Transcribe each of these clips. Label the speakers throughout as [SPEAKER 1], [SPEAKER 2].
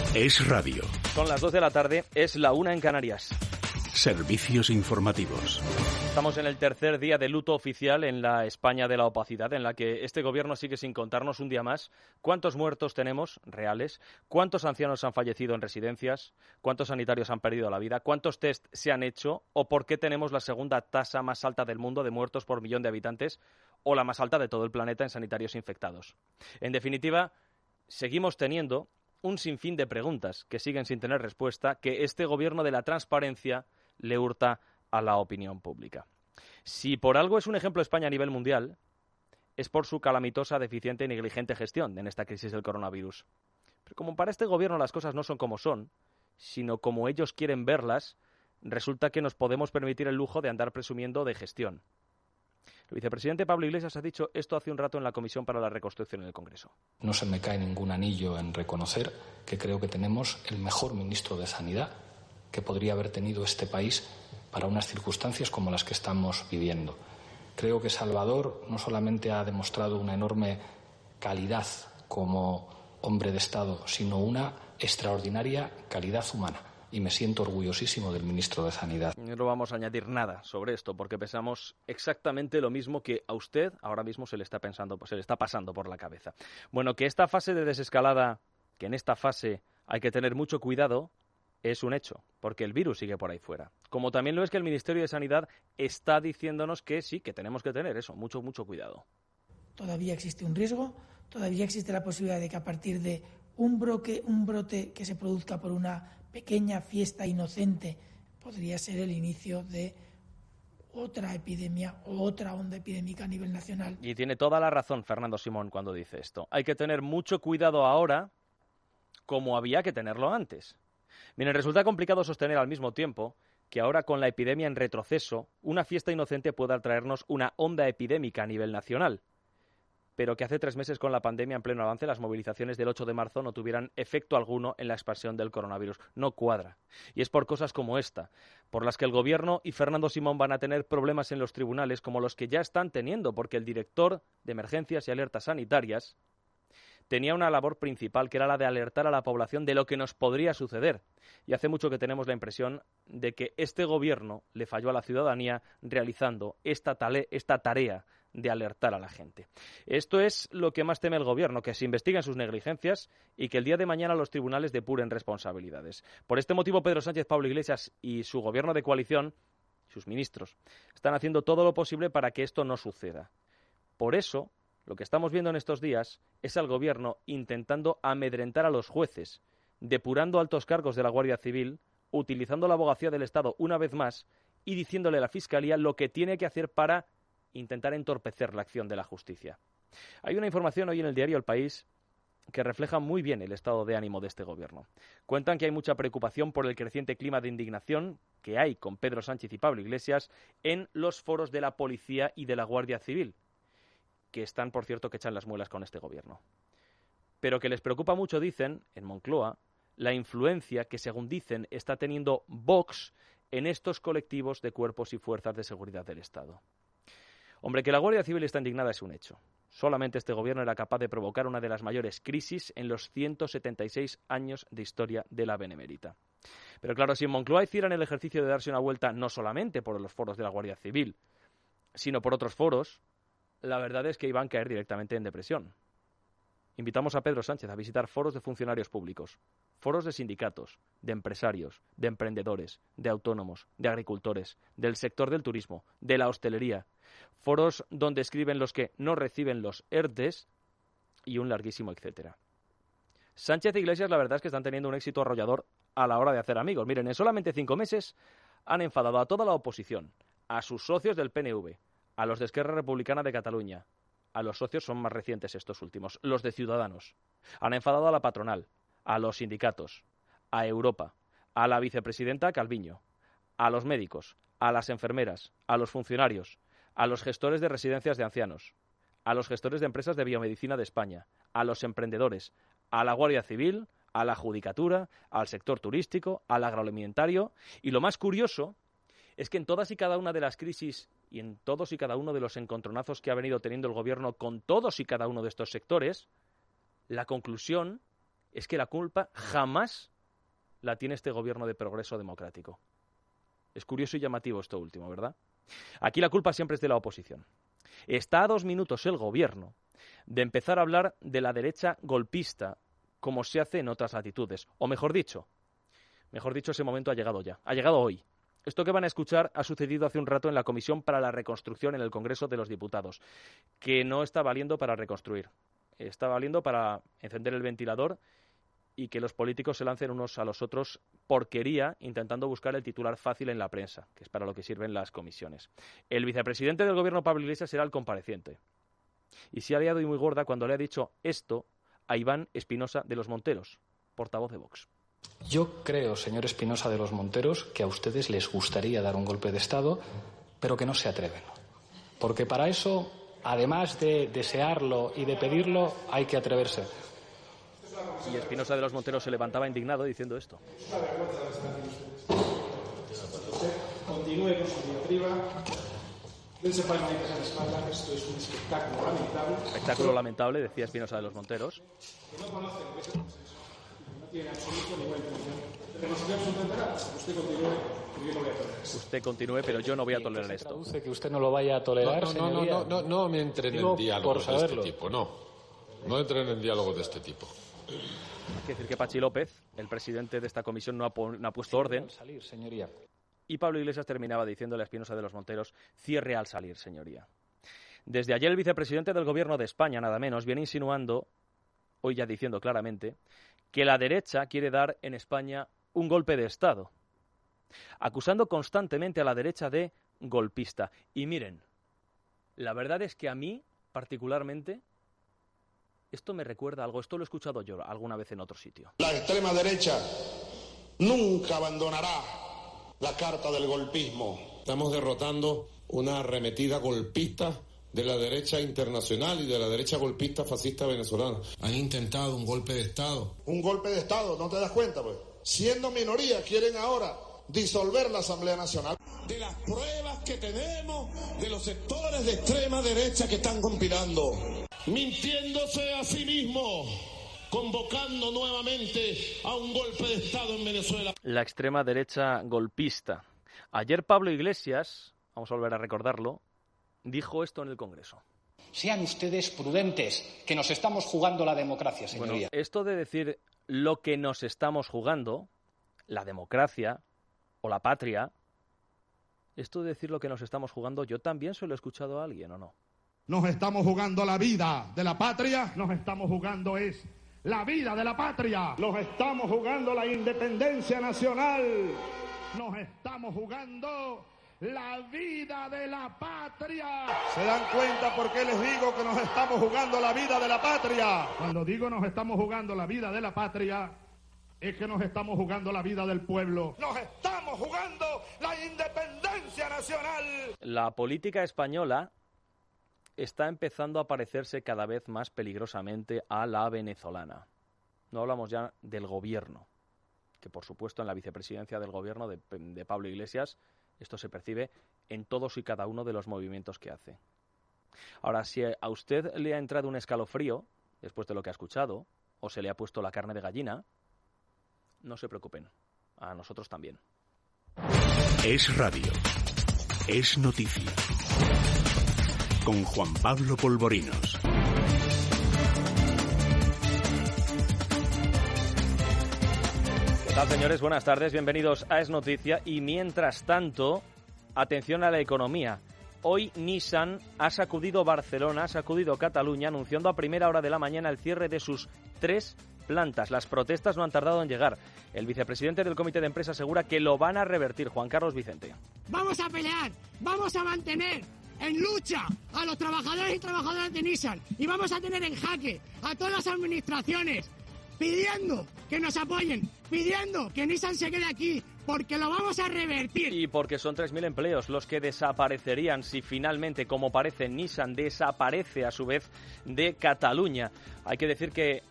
[SPEAKER 1] Es radio.
[SPEAKER 2] Son las 2 de la tarde, es la 1 en Canarias.
[SPEAKER 1] Servicios informativos.
[SPEAKER 2] Estamos en el tercer día de luto oficial en la España de la opacidad, en la que este gobierno sigue sin contarnos un día más cuántos muertos tenemos reales, cuántos ancianos han fallecido en residencias, cuántos sanitarios han perdido la vida, cuántos test se han hecho o por qué tenemos la segunda tasa más alta del mundo de muertos por millón de habitantes o la más alta de todo el planeta en sanitarios infectados. En definitiva, seguimos teniendo un sinfín de preguntas que siguen sin tener respuesta, que este gobierno de la transparencia le hurta a la opinión pública. Si por algo es un ejemplo España a nivel mundial, es por su calamitosa, deficiente y negligente gestión en esta crisis del coronavirus. Pero como para este gobierno las cosas no son como son, sino como ellos quieren verlas, resulta que nos podemos permitir el lujo de andar presumiendo de gestión. El vicepresidente Pablo Iglesias ha dicho esto hace un rato en la Comisión para la Reconstrucción en el Congreso.
[SPEAKER 3] No se me cae ningún anillo en reconocer que creo que tenemos el mejor ministro de Sanidad que podría haber tenido este país para unas circunstancias como las que estamos viviendo. Creo que Salvador no solamente ha demostrado una enorme calidad como hombre de Estado, sino una extraordinaria calidad humana. Y me siento orgullosísimo del ministro de Sanidad.
[SPEAKER 2] No vamos a añadir nada sobre esto, porque pensamos exactamente lo mismo que a usted ahora mismo se le está pasando por la cabeza. Bueno, que esta fase de desescalada, que en esta fase hay que tener mucho cuidado, es un hecho, porque el virus sigue por ahí fuera. Como también lo es que el Ministerio de Sanidad está diciéndonos que sí, que tenemos que tener eso, mucho cuidado.
[SPEAKER 4] Todavía existe un riesgo, todavía existe la posibilidad de que a partir de un brote que se produzca por una pequeña fiesta inocente podría ser el inicio de otra epidemia o otra onda epidémica a nivel nacional.
[SPEAKER 2] Y tiene toda la razón Fernando Simón cuando dice esto. Hay que tener mucho cuidado ahora como había que tenerlo antes. Miren, resulta complicado sostener al mismo tiempo que ahora con la epidemia en retroceso, una fiesta inocente pueda traernos una onda epidémica a nivel nacional, pero que hace 3 meses con la pandemia en pleno avance las movilizaciones del 8 de marzo no tuvieran efecto alguno en la expansión del coronavirus. No cuadra. Y es por cosas como esta, por las que el Gobierno y Fernando Simón van a tener problemas en los tribunales como los que ya están teniendo, porque el director de Emergencias y Alertas Sanitarias tenía una labor principal, que era la de alertar a la población de lo que nos podría suceder. Y hace mucho que tenemos la impresión de que este Gobierno le falló a la ciudadanía realizando esta tarea de alertar a la gente. Esto es lo que más teme el Gobierno, que se investiguen sus negligencias y que el día de mañana los tribunales depuren responsabilidades. Por este motivo, Pedro Sánchez, Pablo Iglesias y su Gobierno de coalición, sus ministros, están haciendo todo lo posible para que esto no suceda. Por eso, lo que estamos viendo en estos días es al Gobierno intentando amedrentar a los jueces, depurando altos cargos de la Guardia Civil, utilizando la abogacía del Estado una vez más y diciéndole a la Fiscalía lo que tiene que hacer para intentar entorpecer la acción de la justicia. Hay una información hoy en el diario El País que refleja muy bien el estado de ánimo de este Gobierno. Cuentan que hay mucha preocupación por el creciente clima de indignación que hay con Pedro Sánchez y Pablo Iglesias en los foros de la Policía y de la Guardia Civil, que están, por cierto, que echan las muelas con este Gobierno. Pero que les preocupa mucho, dicen, en Moncloa, la influencia que, según dicen, está teniendo Vox en estos colectivos de cuerpos y fuerzas de seguridad del Estado. Hombre, que la Guardia Civil está indignada es un hecho. Solamente este Gobierno era capaz de provocar una de las mayores crisis en los 176 años de historia de la Benemérita. Pero claro, si en Moncloa hicieran el ejercicio de darse una vuelta no solamente por los foros de la Guardia Civil, sino por otros foros, la verdad es que iban a caer directamente en depresión. Invitamos a Pedro Sánchez a visitar foros de funcionarios públicos, foros de sindicatos, de empresarios, de emprendedores, de autónomos, de agricultores, del sector del turismo, de la hostelería, foros donde escriben los que no reciben los ERTEs y un larguísimo etcétera. Sánchez e Iglesias la verdad es que están teniendo un éxito arrollador a la hora de hacer amigos. Miren, en solamente 5 meses han enfadado a toda la oposición, a sus socios del PNV, a los de Esquerra Republicana de Cataluña, a los socios son más recientes estos últimos, los de Ciudadanos. Han enfadado a la patronal, a los sindicatos, a Europa, a la vicepresidenta Calviño, a los médicos, a las enfermeras, a los funcionarios, a los gestores de residencias de ancianos, a los gestores de empresas de biomedicina de España, a los emprendedores, a la Guardia Civil, a la Judicatura, al sector turístico, al agroalimentario. Y lo más curioso es que en todas y cada una de las crisis y en todos y cada uno de los encontronazos que ha venido teniendo el Gobierno con todos y cada uno de estos sectores, la conclusión es que la culpa jamás la tiene este gobierno de progreso democrático. Es curioso y llamativo esto último, ¿verdad? Aquí la culpa siempre es de la oposición. Está a 2 minutos el gobierno de empezar a hablar de la derecha golpista, como se hace en otras latitudes. O mejor dicho, ese momento ha llegado ya. Ha llegado hoy. Esto que van a escuchar ha sucedido hace un rato en la Comisión para la Reconstrucción en el Congreso de los Diputados, que no está valiendo para reconstruir. Está valiendo para encender el ventilador y que los políticos se lancen unos a los otros porquería intentando buscar el titular fácil en la prensa, que es para lo que sirven las comisiones. El vicepresidente del Gobierno, Pablo Iglesias, será el compareciente. Y se ha liado y muy gorda cuando le ha dicho esto a Iván Espinosa de los Monteros, portavoz de Vox.
[SPEAKER 3] Yo creo, señor Espinosa de los Monteros, que a ustedes les gustaría dar un golpe de Estado, pero que no se atreven. Porque para eso, además de desearlo y de pedirlo, hay que atreverse.
[SPEAKER 2] Y Espinosa de los Monteros se levantaba indignado diciendo esto.
[SPEAKER 5] Continúe con su diatriba. Dense palmaditas en la espalda, que esto es un espectáculo lamentable.
[SPEAKER 2] Espectáculo lamentable, decía Espinosa de los Monteros.
[SPEAKER 5] Que no conocen lo que es el consenso. No tiene absoluto ninguna intención de reconocer absolutamente nada. Usted continúe, pero yo no voy a tolerar esto.
[SPEAKER 2] Usted continúe, pero yo no voy a tolerar esto.
[SPEAKER 3] ¿Traduce que usted no lo vaya a tolerar, señoría?
[SPEAKER 6] No me entren en diálogos de este tipo, no entren en diálogos de este tipo.
[SPEAKER 2] Hay que decir que Pachi López, el presidente de esta comisión, no ha puesto orden.
[SPEAKER 3] Salir, señoría.
[SPEAKER 2] Y Pablo Iglesias terminaba diciéndole a Espinosa de los Monteros, cierre al salir, señoría. Desde ayer el vicepresidente del Gobierno de España, nada menos, viene insinuando, hoy ya diciendo claramente, que la derecha quiere dar en España un golpe de Estado, acusando constantemente a la derecha de golpista. Y miren, la verdad es que a mí, particularmente, esto me recuerda algo, esto lo he escuchado yo alguna vez en otro sitio.
[SPEAKER 7] La extrema derecha nunca abandonará la carta del golpismo.
[SPEAKER 8] Estamos derrotando una arremetida golpista de la derecha internacional y de la derecha golpista fascista venezolana. Han intentado un golpe de Estado.
[SPEAKER 7] Un golpe de Estado, ¿no te das cuenta, pues? Siendo minoría, quieren ahora disolver la Asamblea Nacional.
[SPEAKER 8] De las pruebas que tenemos de los sectores de extrema derecha que están conspirando, mintiéndose a sí mismos, convocando nuevamente a un golpe de Estado en Venezuela.
[SPEAKER 2] La extrema derecha golpista. Ayer Pablo Iglesias, vamos a volver a recordarlo, dijo esto en el Congreso.
[SPEAKER 3] Sean ustedes prudentes, que nos estamos jugando la democracia, señoría.
[SPEAKER 2] Bueno, esto de decir lo que nos estamos jugando, la democracia o la patria, esto de decir lo que nos estamos jugando, yo también se lo he escuchado a alguien, ¿o no?
[SPEAKER 9] Nos estamos jugando la vida de la patria, nos estamos jugando la vida de la patria, nos estamos jugando la independencia nacional, nos estamos jugando la vida de la patria. ¿Se dan cuenta por qué les digo que nos estamos jugando la vida de la patria? Cuando digo nos estamos jugando la vida de la patria, es que nos estamos jugando la vida del pueblo. Nos estamos jugando la independencia nacional.
[SPEAKER 2] La política española está empezando a parecerse cada vez más peligrosamente a la venezolana. No hablamos ya del gobierno, que por supuesto en la vicepresidencia del gobierno de Pablo Iglesias esto se percibe en todos y cada uno de los movimientos que hace. Ahora, si a usted le ha entrado un escalofrío después de lo que ha escuchado, o se le ha puesto la carne de gallina, no se preocupen, a nosotros también.
[SPEAKER 1] Es radio. Es noticia. Con Juan Pablo Polvorinos.
[SPEAKER 2] ¿Qué tal, señores? Buenas tardes, bienvenidos a Es Noticia. Y mientras tanto, atención a la economía. Hoy Nissan ha sacudido Barcelona, ha sacudido Cataluña, anunciando a primera hora de la mañana el cierre de sus 3 plantas. Las protestas no han tardado en llegar. El vicepresidente del Comité de Empresa asegura que lo van a revertir. Juan Carlos Vicente.
[SPEAKER 10] Vamos a pelear, vamos a mantener en lucha a los trabajadores y trabajadoras de Nissan y vamos a tener en jaque a todas las administraciones pidiendo que nos apoyen, pidiendo que Nissan se quede aquí, porque lo vamos a revertir.
[SPEAKER 2] Y porque son 3.000 empleos los que desaparecerían si finalmente, como parece, Nissan desaparece a su vez de Cataluña. Hay que decir que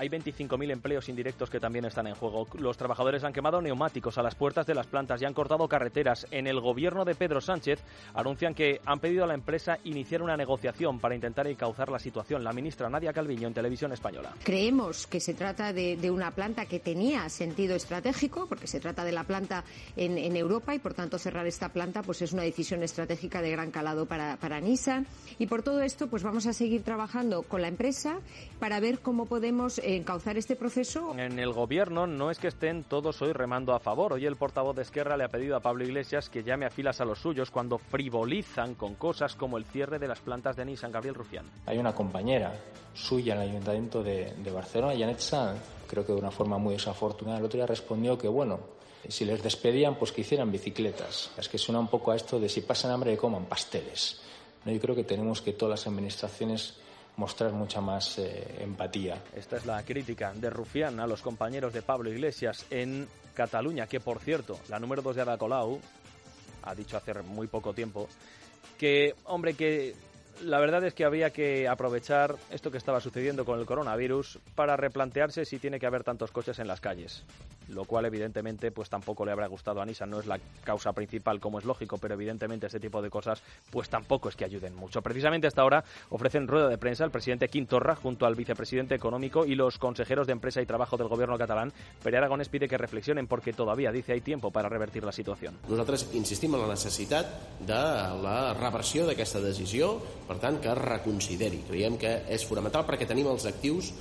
[SPEAKER 2] Hay 25.000 empleos indirectos que también están en juego. Los trabajadores han quemado neumáticos a las puertas de las plantas y han cortado carreteras. En el gobierno de Pedro Sánchez anuncian que han pedido a la empresa iniciar una negociación para intentar encauzar la situación. La ministra Nadia Calviño en Televisión Española.
[SPEAKER 11] Creemos que se trata de una planta que tenía sentido estratégico, porque se trata de la planta en Europa y por tanto cerrar esta planta pues es una decisión estratégica de gran calado para Nissan. Y por todo esto pues vamos a seguir trabajando con la empresa para ver cómo podemos encauzar este proceso.
[SPEAKER 2] En el gobierno no es que estén todos hoy remando a favor. Hoy el portavoz de Esquerra le ha pedido a Pablo Iglesias que llame a filas a los suyos cuando frivolizan con cosas como el cierre de las plantas de Nissan. Gabriel Rufián.
[SPEAKER 3] Hay una compañera suya en el Ayuntamiento de Barcelona, Janet Sanz, creo que de una forma muy desafortunada, el otro día respondió que bueno, si les despedían pues que hicieran bicicletas. Es que suena un poco a esto de si pasan hambre que coman pasteles. Yo creo que tenemos que todas las administraciones mostrar mucha más empatía.
[SPEAKER 2] Esta es la crítica de Rufián a los compañeros de Pablo Iglesias en Cataluña, que por cierto, la número 2 de Ada Colau ha dicho hace muy poco tiempo que, hombre, que la verdad es que habría que aprovechar esto que estaba sucediendo con el coronavirus para replantearse si tiene que haber tantos coches en las calles. Lo cual evidentemente pues tampoco le habrá gustado a Nissan, no es la causa principal como es lógico, pero evidentemente este tipo de cosas pues tampoco es que ayuden mucho. Precisamente hasta ahora ofrecen rueda de prensa el presidente Quim Torra junto al vicepresidente económico y los consejeros de Empresa y Trabajo del gobierno catalán. Pere Aragonès pide que reflexionen porque todavía, dice, hay tiempo para revertir la situación.
[SPEAKER 12] Nosaltres insistim en la necessitat de la reversió d'aquesta decisió, per tant que es reconsideri. Creiem que és fonamental perquè tenim els actius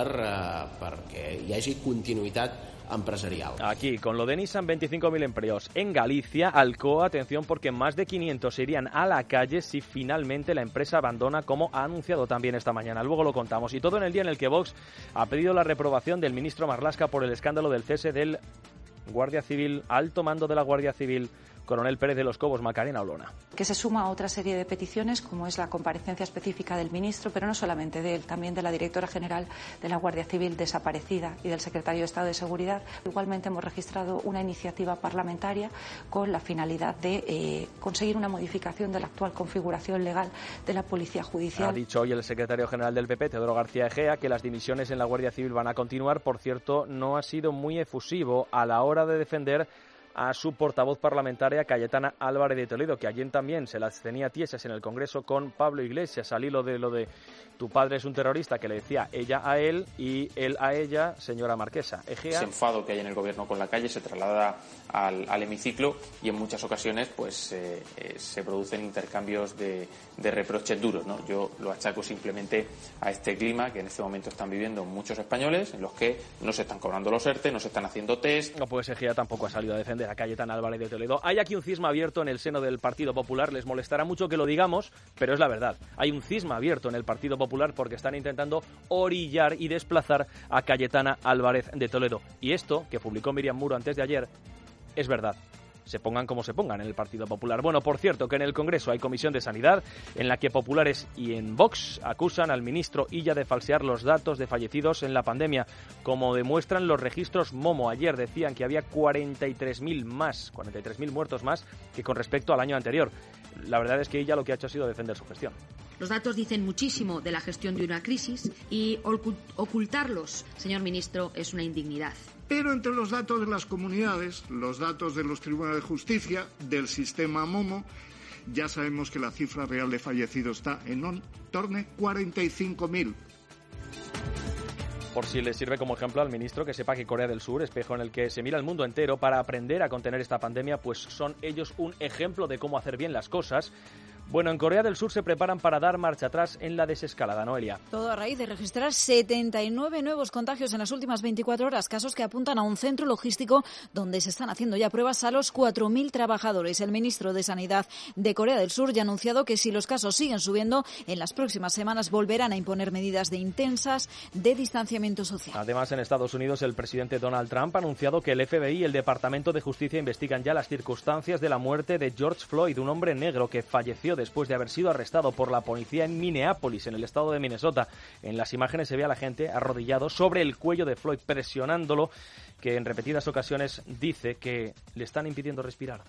[SPEAKER 12] perquè hi hagi continuïtat empresarial.
[SPEAKER 2] Aquí, con lo de Nissan, 25.000 empleos. En Galicia, Alcoa, atención, porque más de 500 se irían a la calle si finalmente la empresa abandona, como ha anunciado también esta mañana. Luego lo contamos. Y todo en el día en el que Vox ha pedido la reprobación del ministro Marlaska por el escándalo del cese del Guardia Civil, alto mando de la Guardia Civil, Coronel Pérez de los Cobos. Macarena Olona.
[SPEAKER 13] Que se suma a otra serie de peticiones, como es la comparecencia específica del ministro, pero no solamente de él, también de la directora general de la Guardia Civil desaparecida y del secretario de Estado de Seguridad. Igualmente hemos registrado una iniciativa parlamentaria con la finalidad de conseguir una modificación de la actual configuración legal de la Policía Judicial.
[SPEAKER 2] Ha dicho hoy el secretario general del PP, Teodoro García Egea, que las dimisiones en la Guardia Civil van a continuar. Por cierto, no ha sido muy efusivo a la hora de defender a su portavoz parlamentaria Cayetana Álvarez de Toledo, que ayer también se las tenía tiesas en el Congreso con Pablo Iglesias, al hilo de lo de tu padre es un terrorista, que le decía ella a él y él a ella, señora marquesa. Egea.
[SPEAKER 14] Ese enfado que hay en el gobierno con la calle se traslada al hemiciclo y en muchas ocasiones pues se producen intercambios de reproches duros, ¿no? Yo lo achaco simplemente a este clima que en este momento están viviendo muchos españoles, en los que no se están cobrando los ERTE, no se están haciendo test.
[SPEAKER 2] No, pues Egea tampoco ha salido a defender a Cayetana Álvarez de Toledo. Hay aquí un cisma abierto en el seno del Partido Popular. Les molestará mucho que lo digamos, pero es la verdad. Hay un cisma abierto en el Partido Popular porque están intentando orillar y desplazar a Cayetana Álvarez de Toledo. Y esto, que publicó Miriam Muro antes de ayer, es verdad. Se pongan como se pongan en el Partido Popular. Bueno, por cierto, que en el Congreso hay comisión de sanidad en la que populares y en Vox acusan al ministro Illa de falsear los datos de fallecidos en la pandemia, como demuestran los registros Momo. Ayer decían que había 43.000 muertos más que con respecto al año anterior. La verdad es que Illa lo que ha hecho ha sido defender su gestión.
[SPEAKER 15] Los datos dicen muchísimo de la gestión de una crisis y ocultarlos, señor ministro, es una indignidad.
[SPEAKER 9] Pero entre los datos de las comunidades, los datos de los tribunales de justicia, del sistema Momo, ya sabemos que la cifra real de fallecidos está en torno a 45.000.
[SPEAKER 2] Por si le sirve como ejemplo al ministro, que sepa que Corea del Sur, espejo en el que se mira el mundo entero para aprender a contener esta pandemia, pues son ellos un ejemplo de cómo hacer bien las cosas. Bueno, en Corea del Sur se preparan para dar marcha atrás en la desescalada. Noelia.
[SPEAKER 16] Todo a raíz de registrar 79 nuevos contagios en las últimas 24 horas, casos que apuntan a un centro logístico donde se están haciendo ya pruebas a los 4.000 trabajadores. El ministro de Sanidad de Corea del Sur ya ha anunciado que si los casos siguen subiendo, en las próximas semanas volverán a imponer medidas intensas de distanciamiento social.
[SPEAKER 2] Además, en Estados Unidos, el presidente Donald Trump ha anunciado que el FBI y el Departamento de Justicia investigan ya las circunstancias de la muerte de George Floyd, un hombre negro que falleció después de haber sido arrestado por la policía en Minneapolis, en el estado de Minnesota. En las imágenes se ve a la gente arrodillado sobre el cuello de Floyd, presionándolo, que en repetidas ocasiones dice que le están impidiendo respirar.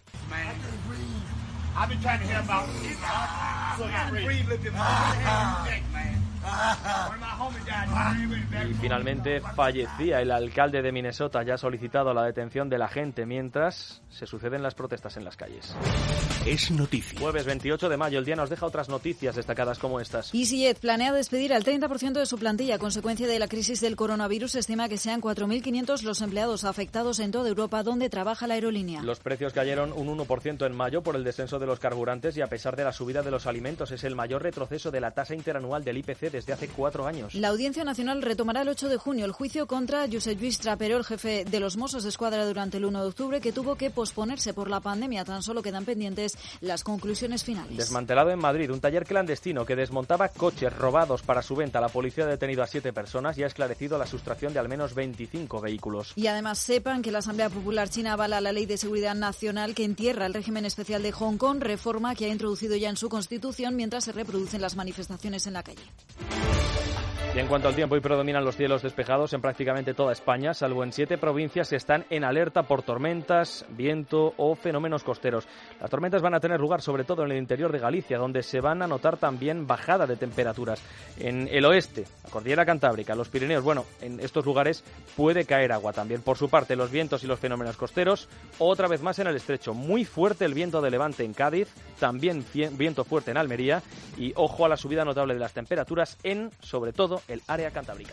[SPEAKER 2] Y finalmente fallecía el alcalde de Minnesota. Ya ha solicitado la detención de la gente mientras se suceden las protestas en las calles.
[SPEAKER 1] Es noticia.
[SPEAKER 2] Jueves 28 de mayo, el día nos deja otras noticias destacadas como estas.
[SPEAKER 16] EasyJet planea despedir al 30% de su plantilla a consecuencia de la crisis del coronavirus. Se estima que sean 4.500 los empleados afectados en toda Europa donde trabaja la aerolínea.
[SPEAKER 2] Los precios cayeron un 1% en mayo por el descenso de los carburantes y a pesar de la subida de los alimentos. Es el mayor retroceso de la tasa interanual del IPC desde hace 4 años.
[SPEAKER 16] La Audiencia Nacional retomará el 8 de junio el juicio contra Josep Lluís Trapero, el jefe de los Mossos d'Esquadra durante el 1 de octubre, que tuvo que posponerse por la pandemia. Tan solo quedan pendientes las conclusiones finales.
[SPEAKER 2] Desmantelado en Madrid, un taller clandestino que desmontaba coches robados para su venta. La policía ha detenido a 7 personas y ha esclarecido la sustracción de al menos 25 vehículos.
[SPEAKER 16] Y además sepan que la Asamblea Popular China avala la Ley de Seguridad Nacional que entierra el régimen especial de Hong Kong, reforma que ha introducido ya en su constitución mientras se reproducen las manifestaciones en la calle.
[SPEAKER 2] Y en cuanto al tiempo, hoy predominan los cielos despejados en prácticamente toda España, salvo en 7 provincias que están en alerta por tormentas, viento o fenómenos costeros. Las tormentas van a tener lugar sobre todo en el interior de Galicia, donde se van a notar también bajada de temperaturas. En el oeste, la cordillera Cantábrica, los Pirineos, en estos lugares puede caer agua también. Por su parte, los vientos y los fenómenos costeros, otra vez más en el estrecho. Muy fuerte el viento de levante en Cádiz, también viento fuerte en Almería y ojo a la subida notable de las temperaturas en, sobre todo, el área cantábrica.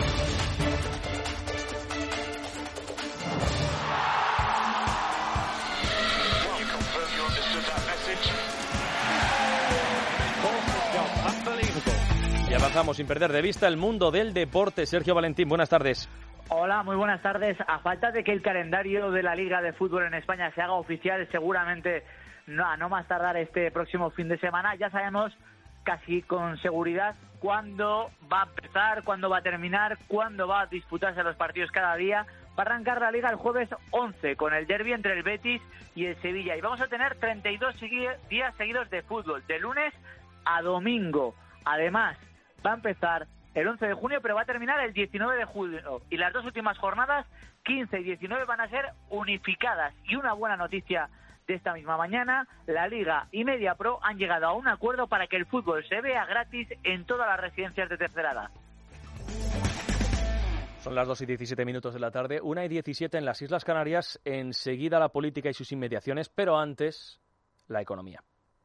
[SPEAKER 2] Y avanzamos sin perder de vista el mundo del deporte. Sergio Valentín, buenas tardes.
[SPEAKER 17] Hola, muy buenas tardes. A falta de que el calendario de la Liga de Fútbol en España se haga oficial, seguramente no más tardar este próximo fin de semana, ya sabemos casi con seguridad cuándo va a empezar, cuándo va a terminar, cuándo va a disputarse los partidos cada día. Va a arrancar la Liga el jueves 11 con el derbi entre el Betis y el Sevilla. Y vamos a tener 32 días seguidos de fútbol, de lunes a domingo. Además, va a empezar el 11 de junio, pero va a terminar el 19 de julio. Y las dos últimas jornadas, 15 y 19, van a ser unificadas. Y una buena noticia de esta misma mañana, la Liga y Mediapro han llegado a un acuerdo para que el fútbol se vea gratis en todas las residencias de tercera edad.
[SPEAKER 2] Son las 2:17 de la tarde, 1:17 en las Islas Canarias. Enseguida la política y sus inmediaciones, pero antes, la economía.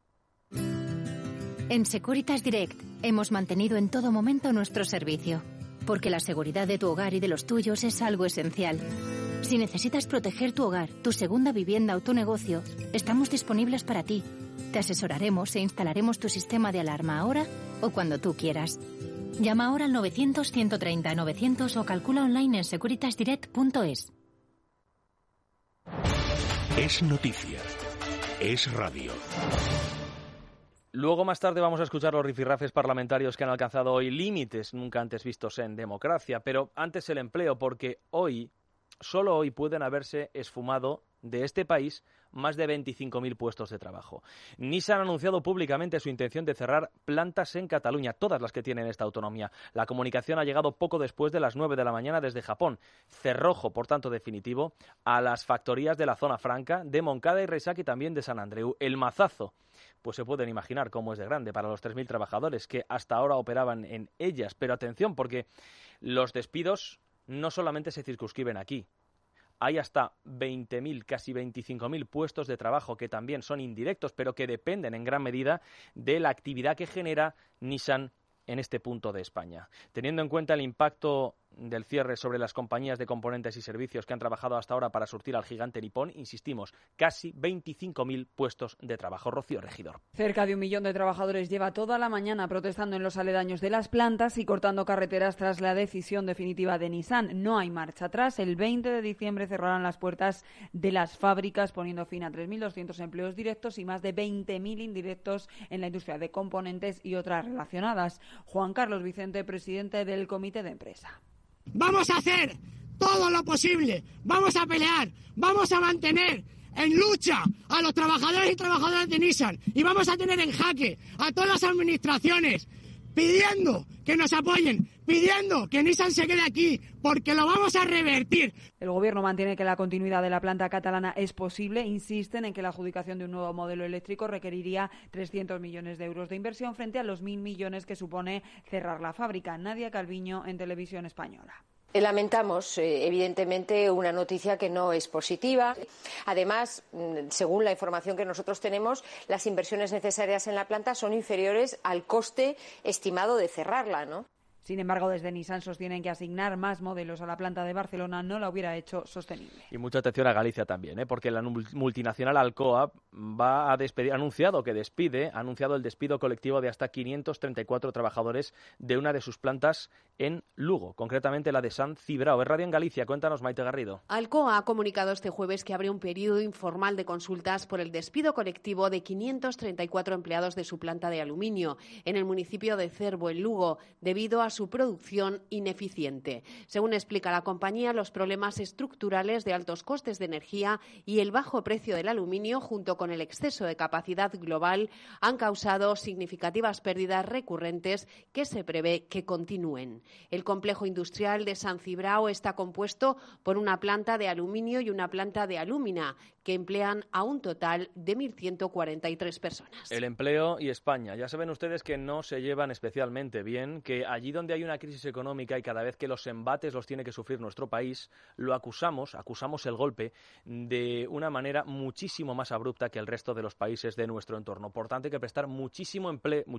[SPEAKER 18] En Securitas Direct hemos mantenido en todo momento nuestro servicio, porque la seguridad de tu hogar y de los tuyos es algo esencial. Si necesitas proteger tu hogar, tu segunda vivienda o tu negocio, estamos disponibles para ti. Te asesoraremos e instalaremos tu sistema de alarma ahora o cuando tú quieras. Llama ahora al 900-130-900 o calcula online en securitasdirect.es.
[SPEAKER 1] Es noticia. Es radio.
[SPEAKER 2] Luego, más tarde, vamos a escuchar los rifirrafes parlamentarios que han alcanzado hoy límites nunca antes vistos en democracia. Pero antes el empleo, porque solo hoy pueden haberse esfumado de este país más de 25.000 puestos de trabajo. Nissan ha anunciado públicamente su intención de cerrar plantas en Cataluña, todas las que tienen esta autonomía. La comunicación ha llegado poco después de las 9 de la mañana desde Japón. Cerrojo, por tanto, definitivo a las factorías de la zona franca, de Moncada y Resac y también de Sant Andreu. El mazazo, pues se pueden imaginar cómo es de grande para los 3.000 trabajadores que hasta ahora operaban en ellas. Pero atención, porque los despidos no solamente se circunscriben aquí. Hay hasta 20.000, casi 25.000 puestos de trabajo que también son indirectos, pero que dependen en gran medida de la actividad que genera Nissan en este punto de España. Teniendo en cuenta el impacto del cierre sobre las compañías de componentes y servicios que han trabajado hasta ahora para surtir al gigante nipón, insistimos, casi 25.000 puestos de trabajo. Rocío Regidor.
[SPEAKER 19] Cerca de 1 millón de trabajadores lleva toda la mañana protestando en los aledaños de las plantas y cortando carreteras tras la decisión definitiva de Nissan. No hay marcha atrás. El 20 de diciembre cerrarán las puertas de las fábricas, poniendo fin a 3.200 empleos directos y más de 20.000 indirectos en la industria de componentes y otras relacionadas. Juan Carlos Vicente, presidente del comité de empresa.
[SPEAKER 10] Vamos a hacer todo lo posible, vamos a pelear, vamos a mantener en lucha a los trabajadores y trabajadoras de Nissan y vamos a tener en jaque a todas las administraciones pidiendo que nos apoyen, pidiendo que Nissan se quede aquí, porque lo vamos a revertir.
[SPEAKER 19] El Gobierno mantiene que la continuidad de la planta catalana es posible. Insisten en que la adjudicación de un nuevo modelo eléctrico requeriría 300 millones de euros de inversión frente a los 1.000 millones que supone cerrar la fábrica. Nadia Calviño, en Televisión Española.
[SPEAKER 20] Lamentamos, evidentemente, una noticia que no es positiva. Además, según la información que nosotros tenemos, las inversiones necesarias en la planta son inferiores al coste estimado de cerrarla, ¿no?
[SPEAKER 19] Sin embargo, desde Nissan sostienen que asignar más modelos a la planta de Barcelona no la hubiera hecho sostenible.
[SPEAKER 2] Y mucha atención a Galicia también, porque la multinacional Alcoa va a despedir, ha anunciado el despido colectivo de hasta 534 trabajadores de una de sus plantas en Lugo, concretamente la de San Cibrao. Es Radio en Galicia. Cuéntanos, Maite Garrido.
[SPEAKER 21] Alcoa ha comunicado este jueves que abre un periodo informal de consultas por el despido colectivo de 534 empleados de su planta de aluminio en el municipio de Cervo, en Lugo, debido a su producción ineficiente. Según explica la compañía, los problemas estructurales de altos costes de energía y el bajo precio del aluminio, junto con el exceso de capacidad global, han causado significativas pérdidas recurrentes que se prevé que continúen. El complejo industrial de San Cibrao está compuesto por una planta de aluminio y una planta de alúmina, que emplean a un total de 1.143 personas.
[SPEAKER 2] El empleo y España. Ya saben ustedes que no se llevan especialmente bien, que allí donde hay una crisis económica y cada vez que los embates los tiene que sufrir nuestro país, lo acusamos el golpe de una manera muchísimo más abrupta que el resto de los países de nuestro entorno. Por tanto, hay que prestar muchísima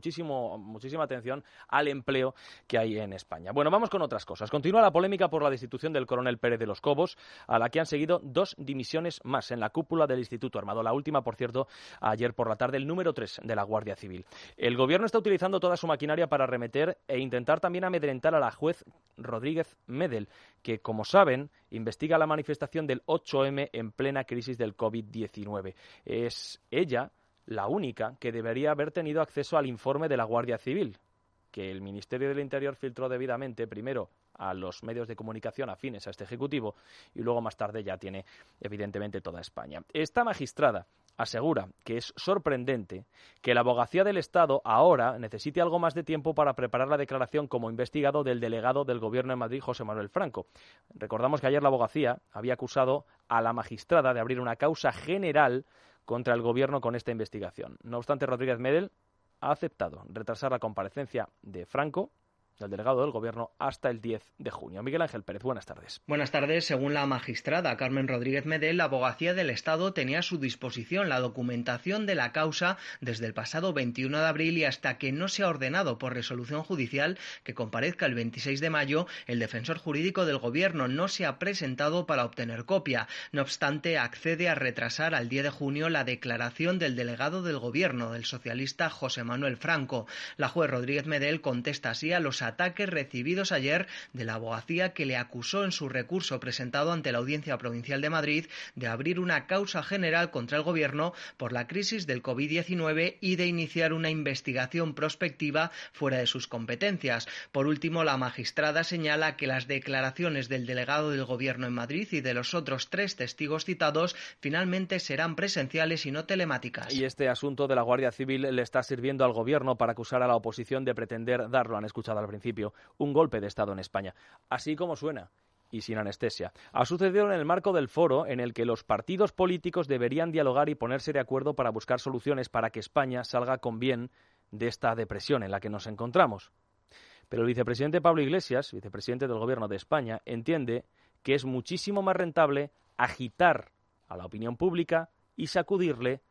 [SPEAKER 2] atención al empleo que hay en España. Bueno, vamos con otras cosas. Continúa la polémica por la destitución del coronel Pérez de los Cobos, a la que han seguido 2 dimisiones más en la cúpula del Instituto Armado. La última, por cierto, ayer por la tarde, el número 3 de la Guardia Civil. El Gobierno está utilizando toda su maquinaria para arremeter e intentar también amedrentar a la juez Rodríguez Medel, que, como saben, investiga la manifestación del 8M en plena crisis del COVID-19. Es ella la única que debería haber tenido acceso al informe de la Guardia Civil, que el Ministerio del Interior filtró debidamente, primero a los medios de comunicación afines a este Ejecutivo y luego más tarde ya tiene evidentemente toda España. Esta magistrada asegura que es sorprendente que la Abogacía del Estado ahora necesite algo más de tiempo para preparar la declaración como investigado del delegado del Gobierno de Madrid, José Manuel Franco. Recordamos que ayer la Abogacía había acusado a la magistrada de abrir una causa general contra el Gobierno con esta investigación. No obstante, Rodríguez Medel ha aceptado retrasar la comparecencia de Franco, del delegado del Gobierno, hasta el 10 de junio. Miguel Ángel Pérez, buenas tardes.
[SPEAKER 22] Buenas tardes. Según la magistrada Carmen Rodríguez Medel, la Abogacía del Estado tenía a su disposición la documentación de la causa desde el pasado 21 de abril y hasta que no se ha ordenado por resolución judicial que comparezca el 26 de mayo, el defensor jurídico del Gobierno no se ha presentado para obtener copia. No obstante, accede a retrasar al 10 de junio la declaración del delegado del Gobierno, del socialista José Manuel Franco. La juez Rodríguez Medel contesta así a los ataques recibidos ayer de la abogacía, que le acusó en su recurso presentado ante la Audiencia Provincial de Madrid de abrir una causa general contra el Gobierno por la crisis del COVID-19 y de iniciar una investigación prospectiva fuera de sus competencias. Por último, la magistrada señala que las declaraciones del delegado del Gobierno en Madrid y de los otros 3 testigos citados finalmente serán presenciales y no telemáticas.
[SPEAKER 2] Y este asunto de la Guardia Civil le está sirviendo al Gobierno para acusar a la oposición de pretender dar, lo han escuchado al principio, un golpe de Estado en España. Así como suena, y sin anestesia. Ha sucedido en el marco del foro en el que los partidos políticos deberían dialogar y ponerse de acuerdo para buscar soluciones para que España salga con bien de esta depresión en la que nos encontramos. Pero el vicepresidente Pablo Iglesias, vicepresidente del Gobierno de España, entiende que es muchísimo más rentable agitar a la opinión pública y sacudirle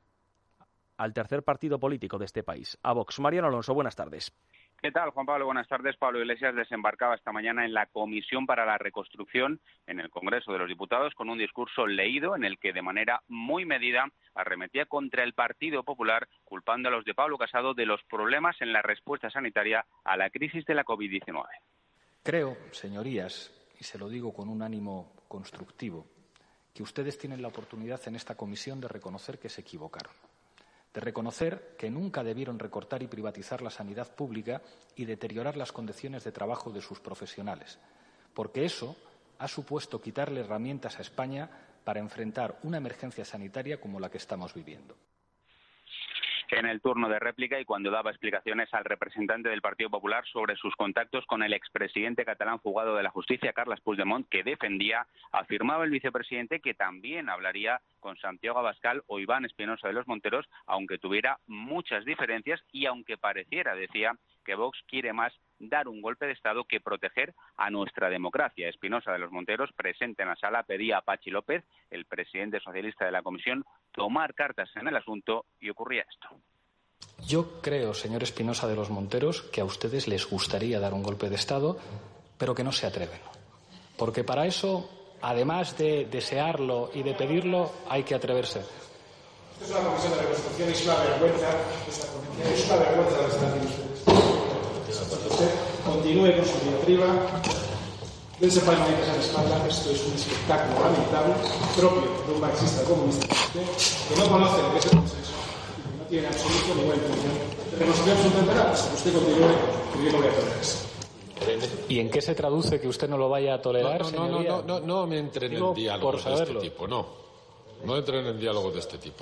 [SPEAKER 2] al tercer partido político de este país, a Vox. Mariano Alonso, buenas tardes.
[SPEAKER 23] ¿Qué tal, Juan Pablo? Buenas tardes. Pablo Iglesias desembarcaba esta mañana en la Comisión para la Reconstrucción en el Congreso de los Diputados con un discurso leído en el que de manera muy medida arremetía contra el Partido Popular, culpando a los de Pablo Casado de los problemas en la respuesta sanitaria a la crisis de la COVID-19.
[SPEAKER 3] Creo, señorías, y se lo digo con un ánimo constructivo, que ustedes tienen la oportunidad en esta comisión de reconocer que se equivocaron, de reconocer que nunca debieron recortar y privatizar la sanidad pública y deteriorar las condiciones de trabajo de sus profesionales, porque eso ha supuesto quitarle herramientas a España para enfrentar una emergencia sanitaria como la que estamos viviendo.
[SPEAKER 23] en el turno de réplica y cuando daba explicaciones al representante del Partido Popular sobre sus contactos con el expresidente catalán fugado de la justicia, Carles Puigdemont, que defendía, afirmaba el vicepresidente que también hablaría con Santiago Abascal o Iván Espinosa de los Monteros, aunque tuviera muchas diferencias y aunque pareciera, decía, que Vox quiere más dar un golpe de Estado que proteger a nuestra democracia. Espinosa de los Monteros, presente en la sala, pedía a Patxi López, el presidente socialista de la comisión, tomar cartas en el asunto y ocurría esto.
[SPEAKER 3] Yo creo, señor Espinosa de los Monteros, que a ustedes les gustaría dar un golpe de Estado, pero que no se atreven. Porque para eso, además de desearlo y de pedirlo, hay que atreverse.
[SPEAKER 4] Esto es una comisión de reconstrucción y es una vergüenza. Es una vergüenza lo que están haciendo ustedes. Cuando usted continúe con su diatriba, dense palmaditas en la espalda. Esto es un espectáculo lamentable, propio de un marxista comunista que no conoce lo que es el consenso y que no tiene absoluto ninguna intención de reconstruir absolutamente nada. Si usted continúe, yo no voy a tolerar eso.
[SPEAKER 3] ¿Y en qué se traduce que usted no lo vaya a tolerar, señoría?
[SPEAKER 5] No me entren en diálogos de este tipo, no entren en diálogos de este tipo.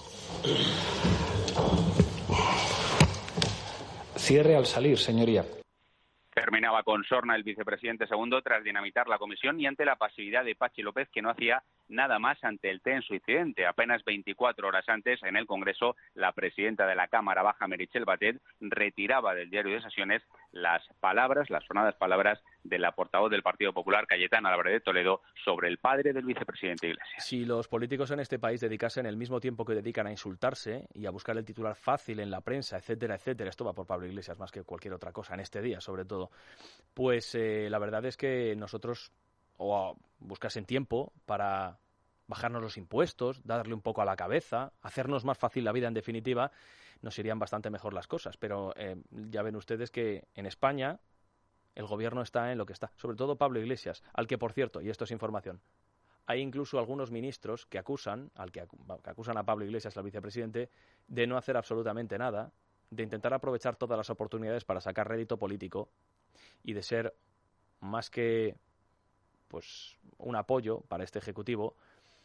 [SPEAKER 3] Cierre al salir, señoría.
[SPEAKER 23] Terminaba con sorna el vicepresidente segundo tras dinamitar la comisión y ante la pasividad de Patxi López, que no hacía nada más ante el tenso incidente. Apenas 24 horas antes, en el Congreso, la presidenta de la Cámara Baja, Meritxell Batet, retiraba del diario de sesiones las sonadas palabras de la portavoz del Partido Popular, Cayetana Álvarez de Toledo, sobre el padre del vicepresidente Iglesias.
[SPEAKER 2] Si los políticos en este país dedicasen el mismo tiempo que dedican a insultarse y a buscar el titular fácil en la prensa, etcétera, etcétera, esto va por Pablo Iglesias más que cualquier otra cosa en este día, sobre todo, pues la verdad es que nosotros buscasen tiempo para bajarnos los impuestos, darle un poco a la cabeza, hacernos más fácil la vida en definitiva, nos irían bastante mejor las cosas. Pero ya ven ustedes que en España el gobierno está en lo que está, sobre todo Pablo Iglesias, al que, por cierto, y esto es información, hay incluso algunos ministros que acusan a Pablo Iglesias, al vicepresidente, de no hacer absolutamente nada, de intentar aprovechar todas las oportunidades para sacar rédito político y de ser más que un apoyo para este Ejecutivo,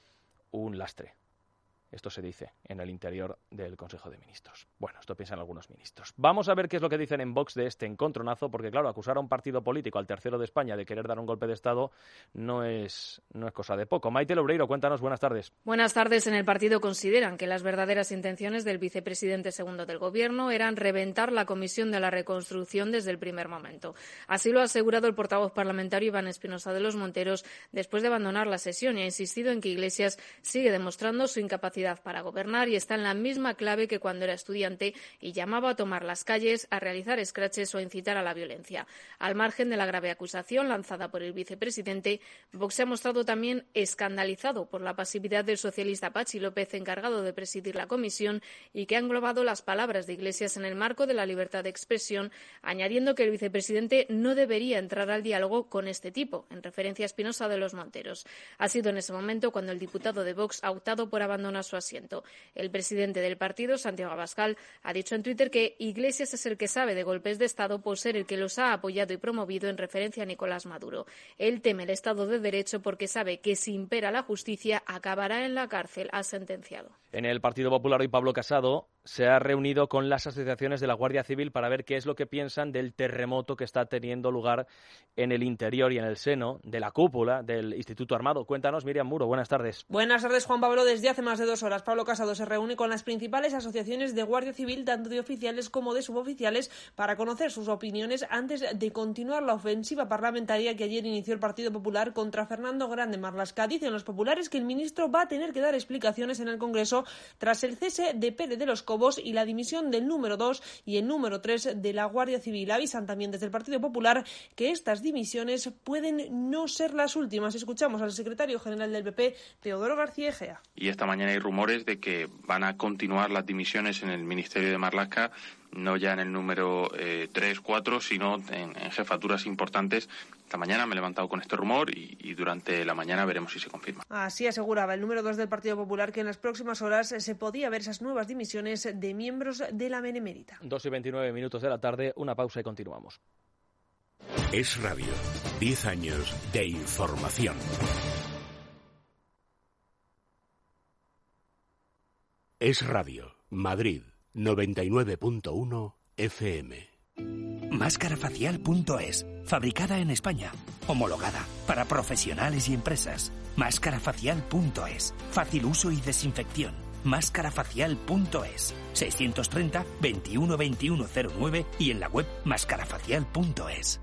[SPEAKER 2] un lastre. Esto se dice en el interior del Consejo de Ministros. Bueno, esto piensan algunos ministros. Vamos a ver qué es lo que dicen en Vox de este encontronazo, porque claro, acusar a un partido político, al tercero de España, de querer dar un golpe de Estado no es cosa de poco. Maite Loureiro, cuéntanos, buenas tardes.
[SPEAKER 6] Buenas tardes. En el partido consideran que las verdaderas intenciones del vicepresidente segundo del Gobierno eran reventar la Comisión de la Reconstrucción desde el primer momento. Así lo ha asegurado el portavoz parlamentario Iván Espinosa de los Monteros después de abandonar la sesión y ha insistido en que Iglesias sigue demostrando su incapacidad para gobernar y está en la misma clave que cuando era estudiante y llamaba a tomar las calles, a realizar escraches o a incitar a la violencia. Al margen de la grave acusación lanzada por el vicepresidente, Vox se ha mostrado también escandalizado por la pasividad del socialista Patxi López, encargado de presidir la comisión y que ha englobado las palabras de Iglesias en el marco de la libertad de expresión, añadiendo que el vicepresidente no debería entrar al diálogo con este tipo, en referencia a Espinosa de los Monteros. Ha sido en ese momento cuando el diputado de Vox ha optado por abandonar su asiento. El presidente del partido, Santiago Abascal, ha dicho en Twitter que Iglesias es el que sabe de golpes de Estado por ser el que los ha apoyado y promovido, en referencia a Nicolás Maduro. Él teme el Estado de Derecho porque sabe que si impera la justicia acabará en la cárcel, ha sentenciado.
[SPEAKER 2] En el Partido Popular hoy Pablo Casado se ha reunido con las asociaciones de la Guardia Civil para ver qué es lo que piensan del terremoto que está teniendo lugar en el interior y en el seno de la cúpula del Instituto Armado. Cuéntanos, Miriam Muro, buenas tardes.
[SPEAKER 24] Buenas tardes, Juan Pablo. Desde hace más de 2 horas, Pablo Casado se reúne con las principales asociaciones de Guardia Civil, tanto de oficiales como de suboficiales, para conocer sus opiniones antes de continuar la ofensiva parlamentaria que ayer inició el Partido Popular contra Fernando Grande Marlaska. Dicen los populares que el ministro va a tener que dar explicaciones en el Congreso tras el cese de Pérez de los Cobos y la dimisión del número 2 y el número 3 de la Guardia Civil. Avisan también desde el Partido Popular que estas dimisiones pueden no ser las últimas. Escuchamos al secretario general del PP, Teodoro García Egea.
[SPEAKER 25] Y esta mañana hay rumores de que van a continuar las dimisiones en el Ministerio de Marlaska, no ya en el número 3, 4, sino en jefaturas importantes. Esta mañana me he levantado con este rumor y durante la mañana veremos si se confirma.
[SPEAKER 24] Así aseguraba el número 2 del Partido Popular que en las próximas horas se podía ver esas nuevas dimisiones de miembros de la Benemérita.
[SPEAKER 2] 2:29 de la tarde, una pausa y continuamos.
[SPEAKER 1] Es Radio, 10 años de información. Es Radio, Madrid. 99.1 FM.
[SPEAKER 7] Máscarafacial.es. Fabricada en España. Homologada para profesionales y empresas. Máscarafacial.es. Fácil uso y desinfección. Máscarafacial.es. 630 21 21 09 y en la web máscarafacial.es.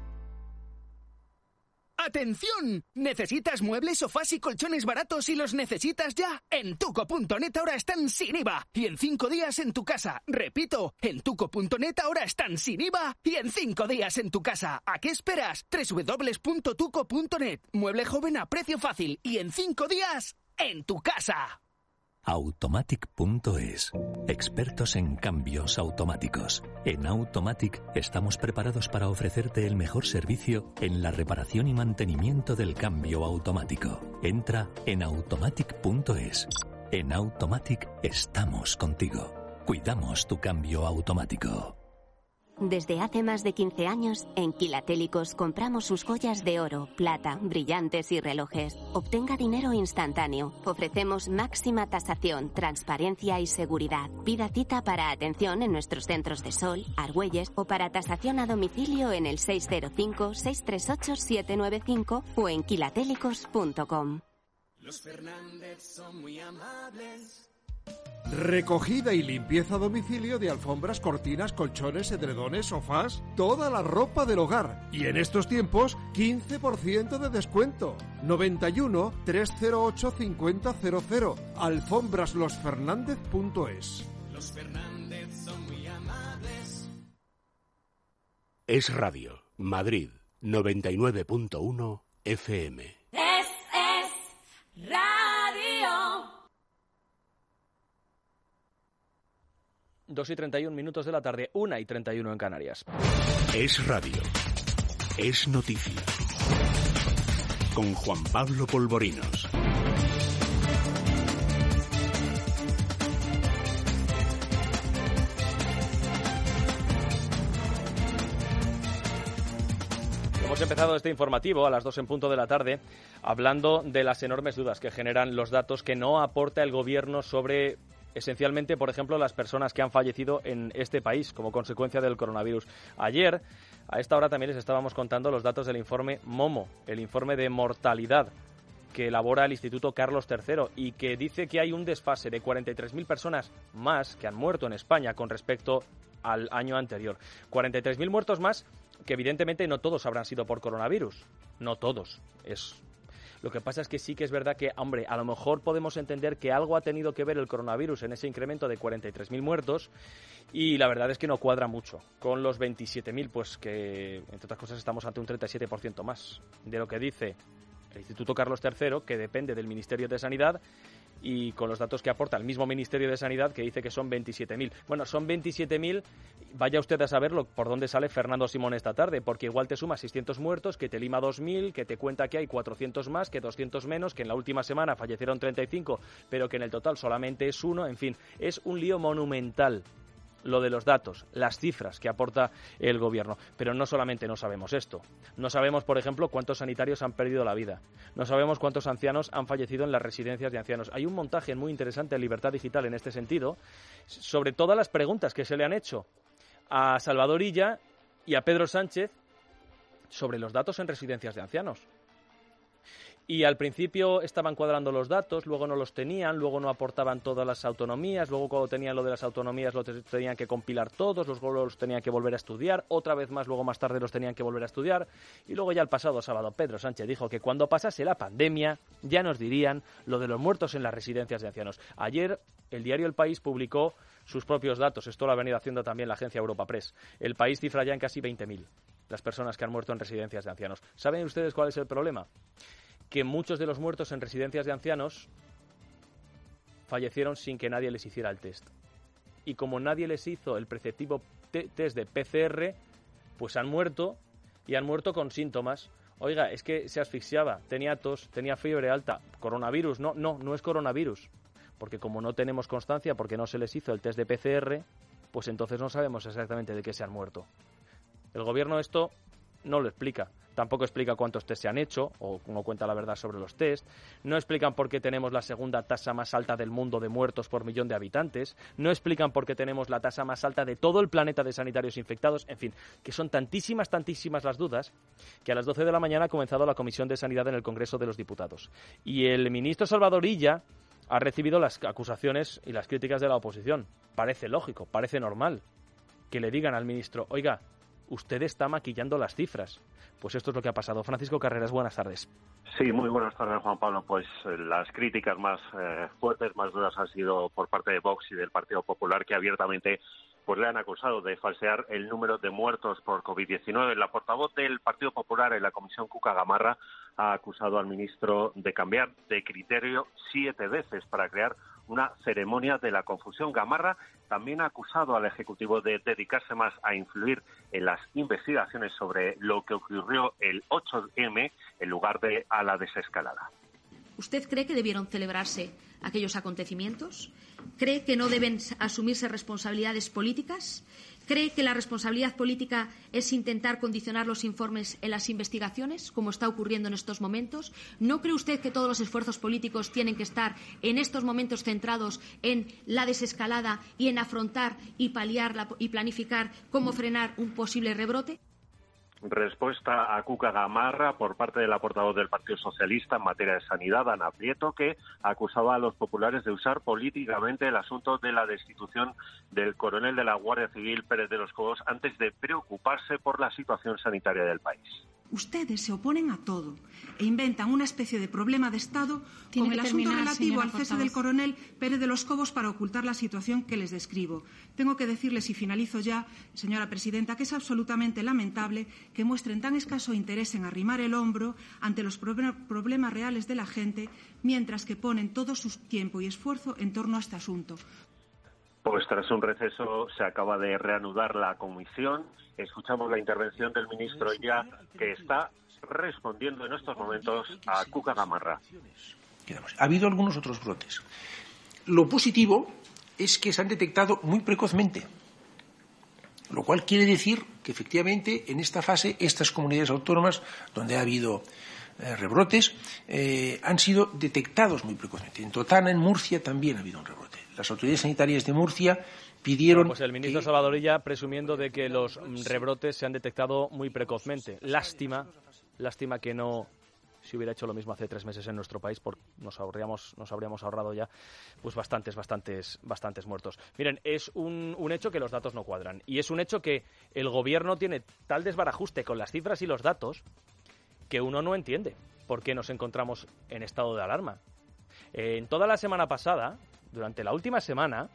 [SPEAKER 8] ¡Atención! ¿Necesitas muebles, sofás y colchones baratos y los necesitas ya? En tuco.net ahora están sin IVA y en 5 días en tu casa. Repito, en tuco.net ahora están sin IVA y en 5 días en tu casa. ¿A qué esperas? www.tuco.net. Mueble joven a precio fácil y en 5 días en tu casa.
[SPEAKER 11] Automatic.es. Expertos en cambios automáticos. En Automatic estamos preparados para ofrecerte el mejor servicio en la reparación y mantenimiento del cambio automático. Entra en Automatic.es. En Automatic estamos contigo. Cuidamos tu cambio automático.
[SPEAKER 12] Desde hace más de 15 años, en Quilatélicos compramos sus joyas de oro, plata, brillantes y relojes. Obtenga dinero instantáneo. Ofrecemos máxima tasación, transparencia y seguridad. Pida cita para atención en nuestros centros de Sol, Argüelles o para tasación a domicilio en el 605-638-795 o en quilatélicos.com.
[SPEAKER 13] Los Fernández son muy amables.
[SPEAKER 26] Recogida y limpieza a domicilio de alfombras, cortinas, colchones, edredones, sofás, toda la ropa del hogar. Y en estos tiempos, 15% de descuento. 91 308 5000. Alfombraslosfernandez.es.
[SPEAKER 13] Los Fernández son muy amables.
[SPEAKER 1] Es Radio, Madrid, 99.1 FM.
[SPEAKER 13] Es Radio.
[SPEAKER 2] 2:31 de la tarde, 1:31 en Canarias.
[SPEAKER 1] Es Radio. Es noticia. Con Juan Pablo Polvorinos.
[SPEAKER 2] Hemos empezado este informativo a las 2 en punto de la tarde hablando de las enormes dudas que generan los datos que no aporta el gobierno sobre, esencialmente, por ejemplo, las personas que han fallecido en este país como consecuencia del coronavirus. Ayer, a esta hora también les estábamos contando los datos del informe MOMO, el informe de mortalidad que elabora el Instituto Carlos III y que dice que hay un desfase de 43.000 personas más que han muerto en España con respecto al año anterior. 43.000 muertos más que evidentemente no todos habrán sido por coronavirus. No todos. Lo que pasa es que sí que es verdad que, hombre, a lo mejor podemos entender que algo ha tenido que ver el coronavirus en ese incremento de 43.000 muertos y la verdad es que no cuadra mucho con los 27.000, pues que, entre otras cosas, estamos ante un 37% más de lo que dice el Instituto Carlos III, que depende del Ministerio de Sanidad, y con los datos que aporta el mismo Ministerio de Sanidad, que dice que son 27.000. Bueno, son 27.000, vaya usted a saberlo por dónde sale Fernando Simón esta tarde, porque igual te suma 600 muertos, que te lima 2.000, que te cuenta que hay 400 más, que 200 menos, que en la última semana fallecieron 35, pero que en el total solamente es uno. En fin, es un lío monumental lo de los datos, las cifras que aporta el gobierno. Pero no solamente no sabemos esto. No sabemos, por ejemplo, cuántos sanitarios han perdido la vida. No sabemos cuántos ancianos han fallecido en las residencias de ancianos. Hay un montaje muy interesante en Libertad Digital en este sentido, sobre todas las preguntas que se le han hecho a Salvador Illa y a Pedro Sánchez sobre los datos en residencias de ancianos. Y al principio estaban cuadrando los datos, luego no los tenían, luego no aportaban todas las autonomías, luego cuando tenían lo de las autonomías lo tenían que compilar todos, luego los tenían que volver a estudiar, otra vez más, luego más tarde los tenían que volver a estudiar, y luego ya el pasado sábado Pedro Sánchez dijo que cuando pasase la pandemia ya nos dirían lo de los muertos en las residencias de ancianos. Ayer el diario El País publicó sus propios datos, esto lo ha venido haciendo también la agencia Europa Press. El País cifra ya en casi 20.000 las personas que han muerto en residencias de ancianos. ¿Saben ustedes cuál es el problema? Que muchos de los muertos en residencias de ancianos fallecieron sin que nadie les hiciera el test. Y como nadie les hizo el preceptivo test de PCR, pues han muerto y han muerto con síntomas. Oiga, es que se asfixiaba, tenía tos, tenía fiebre alta. ¿Coronavirus? No es coronavirus. Porque como no tenemos constancia, porque no se les hizo el test de PCR, pues entonces no sabemos exactamente de qué se han muerto. El gobierno esto No lo explica. Tampoco explica cuántos test se han hecho, o no cuenta la verdad sobre los test. No explican por qué tenemos la segunda tasa más alta del mundo de muertos por millón de habitantes. No explican por qué tenemos la tasa más alta de todo el planeta de sanitarios infectados. En fin, que son tantísimas las dudas, que a las 12 de la mañana ha comenzado la Comisión de Sanidad en el Congreso de los Diputados. Y el ministro Salvador Illa ha recibido las acusaciones y las críticas de la oposición. Parece lógico, parece normal que le digan al ministro, oiga, usted está maquillando las cifras. Pues esto es lo que ha pasado. Francisco Carreras, buenas tardes.
[SPEAKER 9] Sí, muy buenas tardes, Juan Pablo. Pues las críticas más fuertes, más duras han sido por parte de Vox y del Partido Popular, que abiertamente pues le han acusado de falsear el número de muertos por COVID-19. La portavoz del Partido Popular en la Comisión, Cuca Gamarra, ha acusado al ministro de cambiar de criterio 7 veces para crear una ceremonia de la confusión. Gamarra también ha acusado al Ejecutivo de dedicarse más a influir en las investigaciones sobre lo que ocurrió el 8M en lugar de a la desescalada.
[SPEAKER 14] ¿Usted cree que debieron celebrarse aquellos acontecimientos? ¿Cree que no deben asumirse responsabilidades políticas? ¿Cree que la responsabilidad política es intentar condicionar los informes en las investigaciones, como está ocurriendo en estos momentos? ¿No cree usted que todos los esfuerzos políticos tienen que estar en estos momentos centrados en la desescalada y en afrontar y paliar y planificar cómo frenar un posible rebrote?
[SPEAKER 9] Respuesta a Cuca Gamarra por parte de la portavoz del Partido Socialista en materia de sanidad, Ana Prieto, que acusaba a los populares de usar políticamente el asunto de la destitución del coronel de la Guardia Civil, Pérez de los Cobos, antes de preocuparse por la situación sanitaria del país.
[SPEAKER 15] Ustedes se oponen a todo e inventan una especie de problema de Estado con el asunto relativo al cese del coronel Pérez de los Cobos para ocultar la situación que les describo. Tengo que decirles, y finalizo ya, señora presidenta, que es absolutamente lamentable que muestren tan escaso interés en arrimar el hombro ante los problemas reales de la gente, mientras que ponen todo su tiempo y esfuerzo en torno a este asunto.
[SPEAKER 9] Pues tras un receso se acaba de reanudar la comisión. Escuchamos la intervención del ministro ya, que está respondiendo en estos momentos a Cuca Gamarra.
[SPEAKER 16] Ha habido algunos otros brotes. Lo positivo es que se han detectado muy precozmente, lo cual quiere decir que efectivamente en esta fase estas comunidades autónomas donde ha habido rebrotes han sido detectados muy precozmente. En Totana, en Murcia, también ha habido un rebrote. Las autoridades sanitarias de Murcia pidieron...
[SPEAKER 2] Pues el ministro Salvador Illa presumiendo de que los rebrotes se han detectado muy precozmente. Lástima que no se hubiera hecho lo mismo hace 3 meses en nuestro país, porque nos habríamos ahorrado ya pues bastantes muertos. Miren, es un hecho que los datos no cuadran, y es un hecho que el gobierno tiene tal desbarajuste con las cifras y los datos que uno no entiende por qué nos encontramos en estado de alarma. En toda la semana pasada, durante la última semana,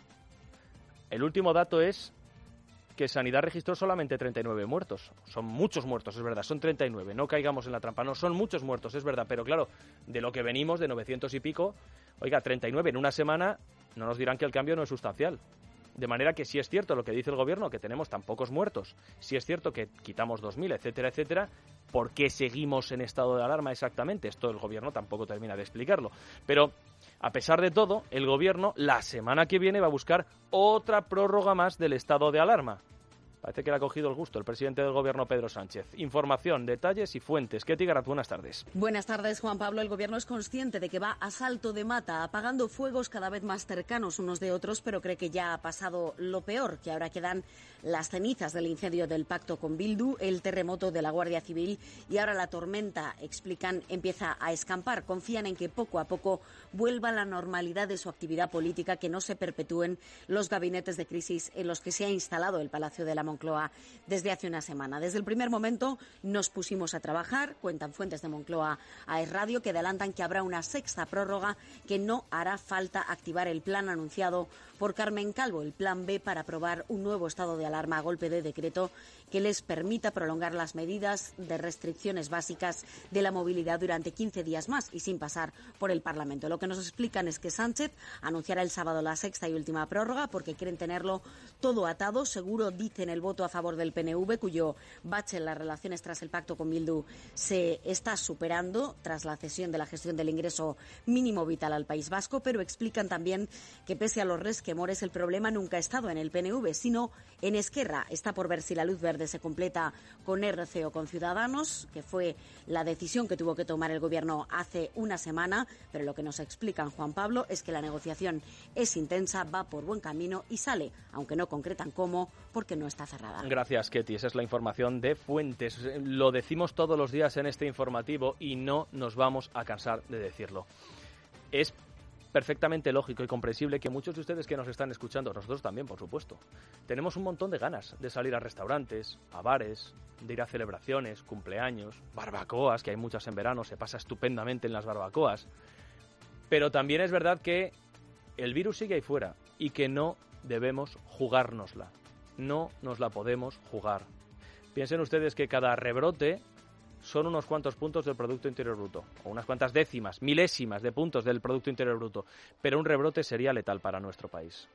[SPEAKER 2] el último dato es que Sanidad registró solamente 39 muertos. Son muchos muertos, es verdad, son 39. No caigamos en la trampa, no, son muchos muertos, es verdad. Pero claro, de lo que venimos, de 900 y pico, oiga, 39 en una semana, no nos dirán que el cambio no es sustancial. De manera que sí es cierto lo que dice el gobierno, que tenemos tan pocos muertos. Sí es cierto que quitamos 2.000, etcétera, etcétera. ¿Por qué seguimos en estado de alarma exactamente? Esto el gobierno tampoco termina de explicarlo. Pero, a pesar de todo, el gobierno la semana que viene va a buscar otra prórroga más del estado de alarma. Parece que le ha cogido el gusto el presidente del Gobierno, Pedro Sánchez. Información, detalles y fuentes. Ketty Garat, buenas tardes.
[SPEAKER 17] Buenas tardes, Juan Pablo. El Gobierno es consciente de que va a salto de mata, apagando fuegos cada vez más cercanos unos de otros, pero cree que ya ha pasado lo peor, que ahora quedan las cenizas del incendio del pacto con Bildu, el terremoto de la Guardia Civil y ahora la tormenta, explican, empieza a escampar. Confían en que poco a poco vuelva la normalidad de su actividad política, que no se perpetúen los gabinetes de crisis en los que se ha instalado el Palacio de la Moncloa desde hace una semana. Desde el primer momento nos pusimos a trabajar, cuentan fuentes de Moncloa a Es Radio, que adelantan que habrá una sexta prórroga, que no hará falta activar el plan anunciado por Carmen Calvo, el plan B, para aprobar un nuevo estado de alarma a golpe de decreto que les permita prolongar las medidas de restricciones básicas de la movilidad durante 15 días más y sin pasar por el Parlamento. Lo que nos explican es que Sánchez anunciará el sábado la sexta y última prórroga porque quieren tenerlo todo atado. Seguro, dicen el voto a favor del PNV, cuyo bache en las relaciones tras el pacto con Bildu se está superando tras la cesión de la gestión del ingreso mínimo vital al País Vasco, pero explican también que pese a los resquemores el problema nunca ha estado en el PNV, sino en Esquerra. Está por ver si la luz verde se completa con RC o con Ciudadanos, que fue la decisión que tuvo que tomar el Gobierno hace una semana, pero lo que nos explican Juan Pablo es que la negociación es intensa, va por buen camino y sale, aunque no concretan cómo, porque no está cerrada.
[SPEAKER 2] Gracias, Ketty. Esa es la información de fuentes. Lo decimos todos los días en este informativo y no nos vamos a cansar de decirlo. Es perfectamente lógico y comprensible que muchos de ustedes que nos están escuchando, nosotros también, por supuesto, tenemos un montón de ganas de salir a restaurantes, a bares, de ir a celebraciones, cumpleaños, barbacoas, que hay muchas en verano, se pasa estupendamente en las barbacoas. Pero también es verdad que el virus sigue ahí fuera y que no debemos jugárnosla. No nos la podemos jugar. Piensen ustedes que cada rebrote son unos cuantos puntos del Producto Interior Bruto, o unas cuantas décimas, milésimas de puntos del Producto Interior Bruto, pero un rebrote sería letal para nuestro país.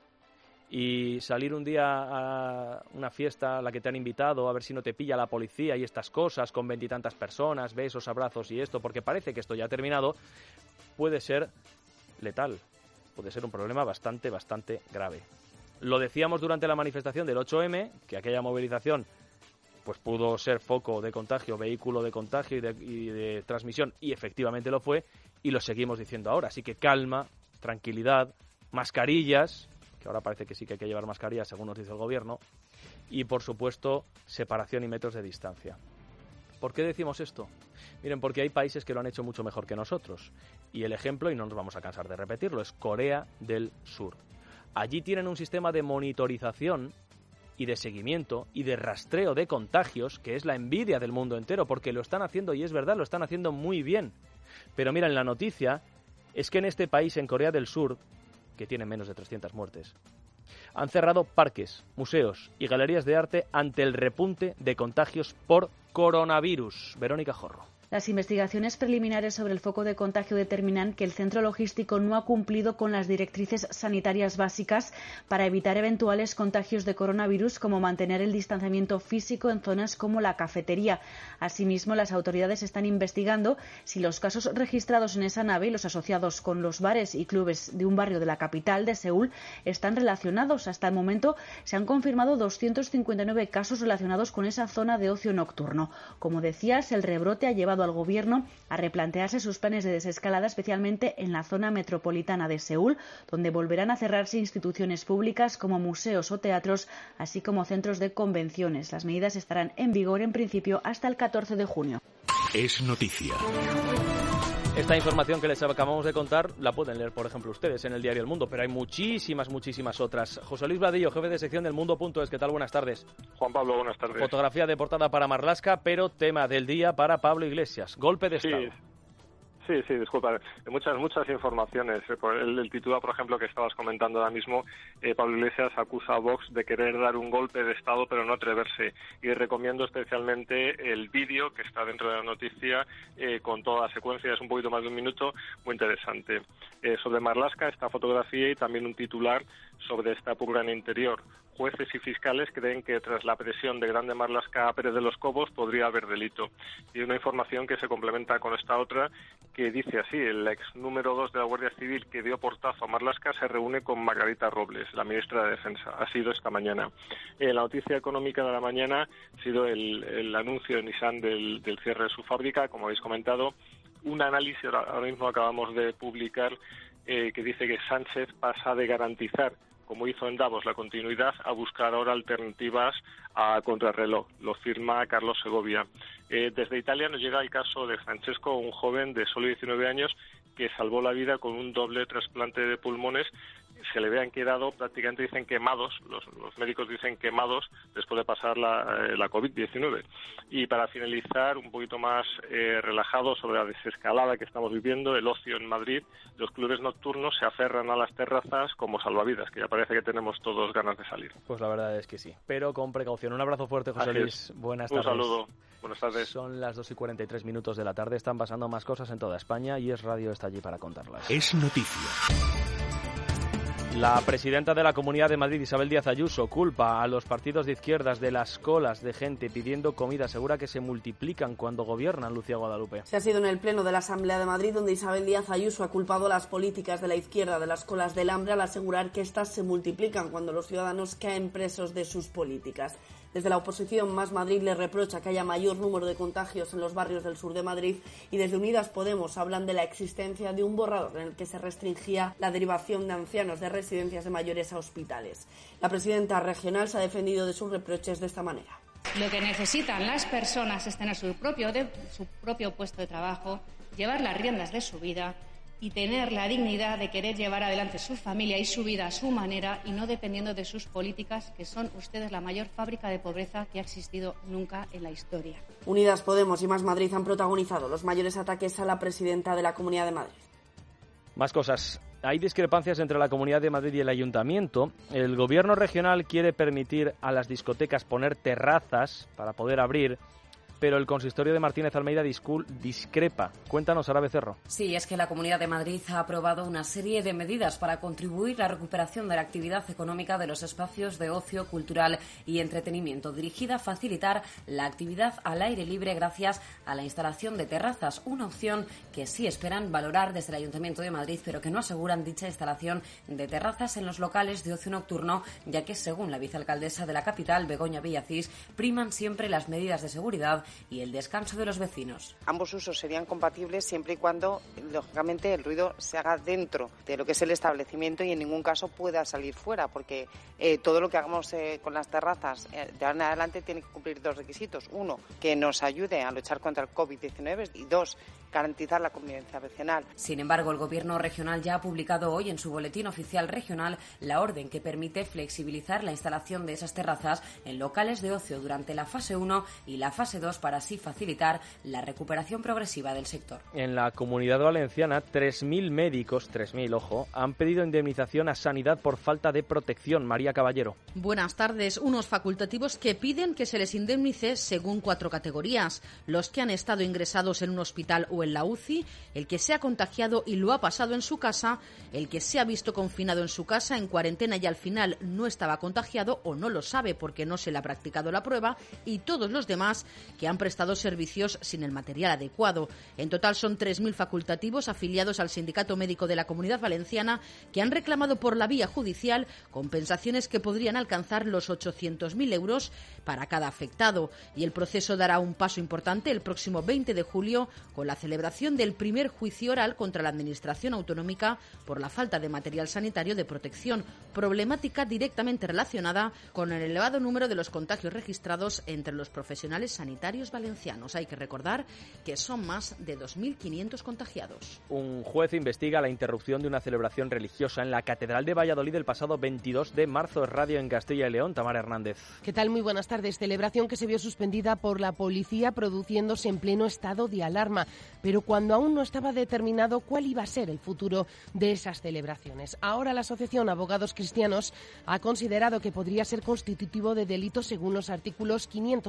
[SPEAKER 2] Y salir un día a una fiesta a la que te han invitado, a ver si no te pilla la policía y estas cosas, con 20 y tantas personas, besos, abrazos y esto, porque parece que esto ya ha terminado, puede ser letal, puede ser un problema bastante grave. Lo decíamos durante la manifestación del 8M, que aquella movilización pues pudo ser foco de contagio, vehículo de contagio y de transmisión, y efectivamente lo fue, y lo seguimos diciendo ahora. Así que calma, tranquilidad, mascarillas, que ahora parece que sí que hay que llevar mascarillas, según nos dice el Gobierno, y por supuesto, separación y metros de distancia. ¿Por qué decimos esto? Miren, porque hay países que lo han hecho mucho mejor que nosotros, y el ejemplo, y no nos vamos a cansar de repetirlo, es Corea del Sur. Allí tienen un sistema de monitorización y de seguimiento y de rastreo de contagios que es la envidia del mundo entero, porque lo están haciendo, y es verdad, lo están haciendo muy bien. Pero miren, la noticia es que en este país, en Corea del Sur, que tiene menos de 300 muertes, han cerrado parques, museos y galerías de arte ante el repunte de contagios por coronavirus. Verónica Jorro.
[SPEAKER 10] Las investigaciones preliminares sobre el foco de contagio determinan que el centro logístico no ha cumplido con las directrices sanitarias básicas para evitar eventuales contagios de coronavirus, como mantener el distanciamiento físico en zonas como la cafetería. Asimismo, las autoridades están investigando si los casos registrados en esa nave y los asociados con los bares y clubes de un barrio de la capital de Seúl están relacionados. Hasta el momento se han confirmado 259 casos relacionados con esa zona de ocio nocturno. Como decías, el rebrote ha llevado al Gobierno a replantearse sus planes de desescalada, especialmente en la zona metropolitana de Seúl, donde volverán a cerrarse instituciones públicas como museos o teatros, así como centros de convenciones. Las medidas estarán en vigor en principio hasta el 14 de junio.
[SPEAKER 1] Es noticia.
[SPEAKER 2] Esta información que les acabamos de contar la pueden leer, por ejemplo, ustedes en el diario El Mundo, pero hay muchísimas otras. José Luis Vadillo, jefe de sección del Mundo.es, ¿qué tal? Buenas tardes.
[SPEAKER 18] Juan Pablo, buenas tardes.
[SPEAKER 2] Fotografía de portada para Marlaska, pero tema del día para Pablo Iglesias. Golpe de Estado.
[SPEAKER 18] Sí, disculpa. Muchas informaciones. El titular, por ejemplo, que estabas comentando ahora mismo, Pablo Iglesias acusa a Vox de querer dar un golpe de Estado pero no atreverse. Y recomiendo especialmente el vídeo que está dentro de la noticia con toda la secuencia, es un poquito más de un minuto, muy interesante. Sobre Marlaska, esta fotografía y también un titular sobre esta purga en interior. Jueces y fiscales creen que tras la presión de Grande Marlaska a Pérez de los Cobos podría haber delito. Y una información que se complementa con esta otra que dice así: el ex número 2 de la Guardia Civil que dio portazo a Marlaska se reúne con Margarita Robles, la ministra de Defensa. Ha sido esta mañana. La noticia económica de la mañana ha sido el anuncio de Nissan del cierre de su fábrica, como habéis comentado. Un análisis ahora mismo acabamos de publicar que dice que Sánchez pasa de garantizar, como hizo en Davos, la continuidad, a buscar ahora alternativas a contrarreloj. Lo firma Carlos Segovia. Desde Italia nos llega el caso de Francesco, un joven de solo 19 años que salvó la vida con un doble trasplante de pulmones. Se le habían quedado, prácticamente dicen quemados, los médicos dicen quemados después de pasar la COVID-19. Y para finalizar, un poquito más relajado sobre la desescalada que estamos viviendo, el ocio en Madrid, los clubes nocturnos se aferran a las terrazas como salvavidas, que ya parece que tenemos todos ganas de salir.
[SPEAKER 2] Pues la verdad es que sí, pero con precaución. Un abrazo fuerte, José Luis. Buenas tardes.
[SPEAKER 18] Un saludo. Buenas tardes.
[SPEAKER 2] Son las 2:43 de la tarde, están pasando más cosas en toda España y Es Radio está allí para contarlas.
[SPEAKER 1] Es noticia.
[SPEAKER 2] La presidenta de la Comunidad de Madrid, Isabel Díaz Ayuso, culpa a los partidos de izquierdas de las colas de gente pidiendo comida. Asegura que se multiplican cuando gobiernan. Lucía Guadalupe.
[SPEAKER 4] Se ha sido en el Pleno de la Asamblea de Madrid donde Isabel Díaz Ayuso ha culpado a las políticas de la izquierda de las colas del hambre al asegurar que éstas se multiplican cuando los ciudadanos caen presos de sus políticas. Desde la oposición, Más Madrid le reprocha que haya mayor número de contagios en los barrios del sur de Madrid y desde Unidas Podemos hablan de la existencia de un borrador en el que se restringía la derivación de ancianos de residencias de mayores a hospitales. La presidenta regional se ha defendido de sus reproches de esta manera.
[SPEAKER 5] Lo que necesitan las personas es tener su propio puesto de trabajo, llevar las riendas de su vida y tener la dignidad de querer llevar adelante su familia y su vida a su manera y no dependiendo de sus políticas, que son ustedes la mayor fábrica de pobreza que ha existido nunca en la historia.
[SPEAKER 4] Unidas Podemos y Más Madrid han protagonizado los mayores ataques a la presidenta de la Comunidad de Madrid.
[SPEAKER 2] Más cosas. Hay discrepancias entre la Comunidad de Madrid y el Ayuntamiento. El Gobierno regional quiere permitir a las discotecas poner terrazas para poder abrir, pero el consistorio de Martínez Almeida discrepa. Cuéntanos, Sara Becerro.
[SPEAKER 19] Sí, es que la Comunidad de Madrid ha aprobado una serie de medidas para contribuir a la recuperación de la actividad económica de los espacios de ocio, cultural y entretenimiento, dirigida a facilitar la actividad al aire libre gracias a la instalación de terrazas, una opción que sí esperan valorar desde el Ayuntamiento de Madrid, pero que no aseguran dicha instalación de terrazas en los locales de ocio nocturno, ya que, según la vicealcaldesa de la capital, Begoña Villacís, priman siempre las medidas de seguridad y el descanso de los vecinos.
[SPEAKER 20] Ambos usos serían compatibles siempre y cuando, lógicamente, el ruido se haga dentro de lo que es el establecimiento y en ningún caso pueda salir fuera, porque todo lo que hagamos con las terrazas de ahora en adelante tiene que cumplir dos requisitos. Uno, que nos ayude a luchar contra el COVID-19 y dos, garantizar la convivencia vecinal.
[SPEAKER 19] Sin embargo, el Gobierno regional ya ha publicado hoy en su boletín oficial regional la orden que permite flexibilizar la instalación de esas terrazas en locales de ocio durante la fase 1 y la fase 2 para así facilitar la recuperación progresiva del sector.
[SPEAKER 2] En la Comunidad Valenciana, 3.000 médicos, 3.000, ojo, han pedido indemnización a Sanidad por falta de protección. María Caballero.
[SPEAKER 21] Buenas tardes. Unos facultativos que piden que se les indemnice según 4 categorías. Los que han estado ingresados en un hospital o en la UCI, el que se ha contagiado y lo ha pasado en su casa, el que se ha visto confinado en su casa en cuarentena y al final no estaba contagiado o no lo sabe porque no se le ha practicado la prueba, y todos los demás que han prestado servicios sin el material adecuado. En total son 3.000 facultativos afiliados al Sindicato Médico de la Comunidad Valenciana que han reclamado por la vía judicial compensaciones que podrían alcanzar los 800.000 euros para cada afectado. Y el proceso dará un paso importante el próximo 20 de julio con la celebración del primer juicio oral contra la Administración Autonómica por la falta de material sanitario de protección, problemática directamente relacionada con el elevado número de los contagios registrados entre los profesionales sanitarios valencianos. Hay que recordar que son más de 2.500 contagiados.
[SPEAKER 2] Un juez investiga la interrupción de una celebración religiosa en la Catedral de Valladolid el pasado 22 de marzo. Radio en Castilla y León, Tamara Hernández.
[SPEAKER 22] ¿Qué tal? Muy buenas tardes. Celebración que se vio suspendida por la policía produciéndose en pleno estado de alarma, pero cuando aún no estaba determinado cuál iba a ser el futuro de esas celebraciones. Ahora la Asociación Abogados Cristianos ha considerado que podría ser constitutivo de delito según los artículos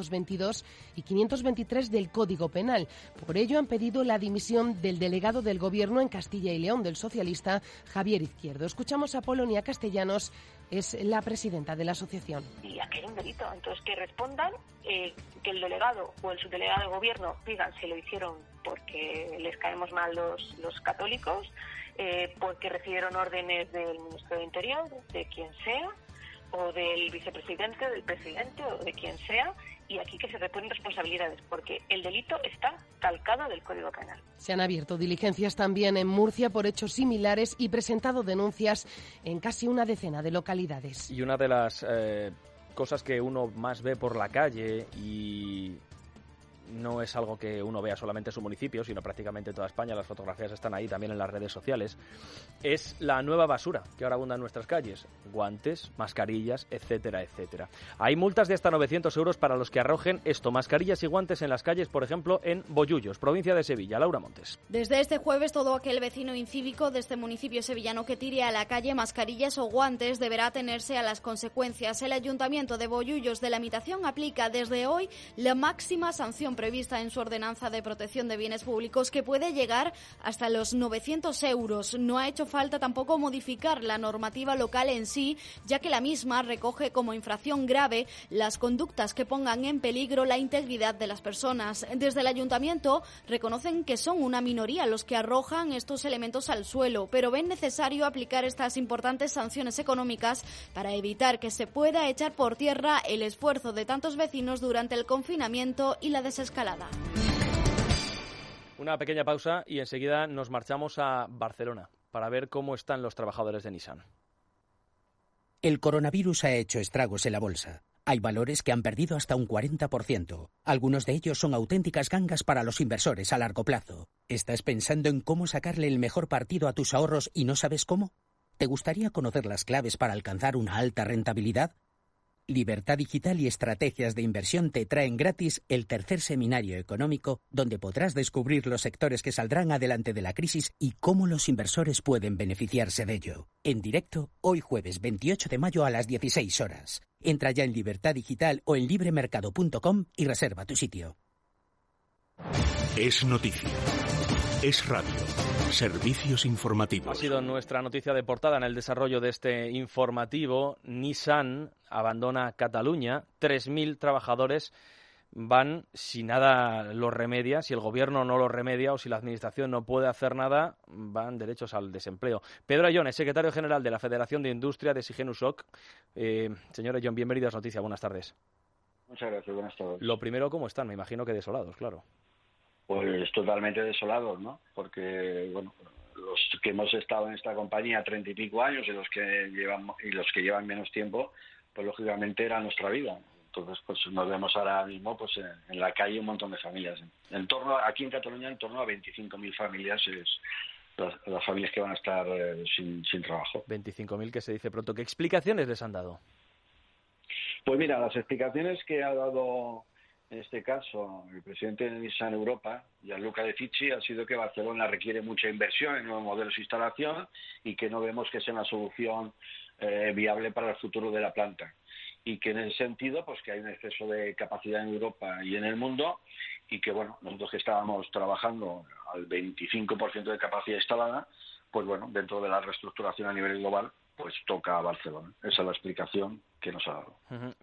[SPEAKER 22] 522 y 523 del Código Penal. Por ello han pedido la dimisión del delegado del Gobierno en Castilla y León, del socialista Javier Izquierdo. Escuchamos a Polonia Castellanos, es la presidenta de la asociación.
[SPEAKER 27] Y aquí hay un delito, entonces que respondan, que el delegado o el subdelegado del Gobierno digan si lo hicieron porque les caemos mal los católicos, porque recibieron órdenes del Ministro de Interior, de quien sea, o del vicepresidente, del presidente o de quien sea, y aquí que se reponen responsabilidades, porque el delito está calcado del Código Penal.
[SPEAKER 22] Se han abierto diligencias también en Murcia por hechos similares y presentado denuncias en casi una decena de localidades.
[SPEAKER 2] Y una de las cosas que uno más ve por la calle, y no es algo que uno vea solamente en su municipio, sino prácticamente en toda España, las fotografías están ahí también en las redes sociales, es la nueva basura que ahora abunda en nuestras calles. Guantes, mascarillas, etcétera, etcétera. Hay multas de hasta 900 euros para los que arrojen mascarillas y guantes en las calles, por ejemplo, en Bollullos, provincia de Sevilla. Laura Montes.
[SPEAKER 28] Desde este jueves, todo aquel vecino incívico de este municipio sevillano que tire a la calle mascarillas o guantes deberá atenerse a las consecuencias. El Ayuntamiento de Bollullos de la Imitación aplica desde hoy la máxima sanción prevista en su ordenanza de protección de bienes públicos, que puede llegar hasta los 900 euros. No ha hecho falta tampoco modificar la normativa local en sí, ya que la misma recoge como infracción grave las conductas que pongan en peligro la integridad de las personas. Desde el ayuntamiento reconocen que son una minoría los que arrojan estos elementos al suelo, pero ven necesario aplicar estas importantes sanciones económicas para evitar que se pueda echar por tierra el esfuerzo de tantos vecinos durante el confinamiento y la desescalada.
[SPEAKER 2] Una pequeña pausa y enseguida nos marchamos a Barcelona para ver cómo están los trabajadores de Nissan.
[SPEAKER 3] El coronavirus ha hecho estragos en la bolsa. Hay valores que han perdido hasta un 40%. Algunos de ellos son auténticas gangas para los inversores a largo plazo. ¿Estás pensando en cómo sacarle el mejor partido a tus ahorros y no sabes cómo? ¿Te gustaría conocer las claves para alcanzar una alta rentabilidad? Libertad Digital y Estrategias de Inversión te traen gratis el tercer seminario económico, donde podrás descubrir los sectores que saldrán adelante de la crisis y cómo los inversores pueden beneficiarse de ello. En directo, hoy jueves 28 de mayo a las 16 horas. Entra ya en Libertad Digital o en libremercado.com y reserva tu sitio.
[SPEAKER 1] Es noticia. Es radio. Servicios informativos.
[SPEAKER 2] Ha sido nuestra noticia de portada en el desarrollo de este informativo. Nissan abandona Cataluña. 3.000 trabajadores van, si nada lo remedia, si el gobierno no lo remedia o si la administración no puede hacer nada, van derechos al desempleo. Pedro Ayón, secretario general de la Federación de Industria de Sigenusoc. Señor Ayón, bienvenido a Noticias. Buenas tardes.
[SPEAKER 6] Muchas gracias, buenas tardes.
[SPEAKER 2] Lo primero, ¿cómo están? Me imagino que desolados, claro.
[SPEAKER 6] Pues totalmente desolados, ¿no? Porque, bueno, los que hemos estado en esta compañía 30 y pico años y los que llevan menos tiempo, pues lógicamente era nuestra vida. Entonces, pues nos vemos ahora mismo pues en la calle un montón de familias. Aquí en Cataluña, en torno a 25.000 familias las familias que van a estar sin trabajo.
[SPEAKER 2] 25.000, que se dice pronto. ¿Qué explicaciones les han dado?
[SPEAKER 6] Pues mira, las explicaciones que ha dado en este caso el presidente de Nissan Europa, Gianluca De Fici, ha sido que Barcelona requiere mucha inversión en nuevos modelos de instalación y que no vemos que sea una solución viable para el futuro de la planta. Y que en ese sentido, pues que hay un exceso de capacidad en Europa y en el mundo y que, bueno, nosotros que estábamos trabajando al 25% de capacidad instalada, pues bueno, dentro de la reestructuración a nivel global, pues toca a Barcelona. Esa es la explicación que nos ha dado.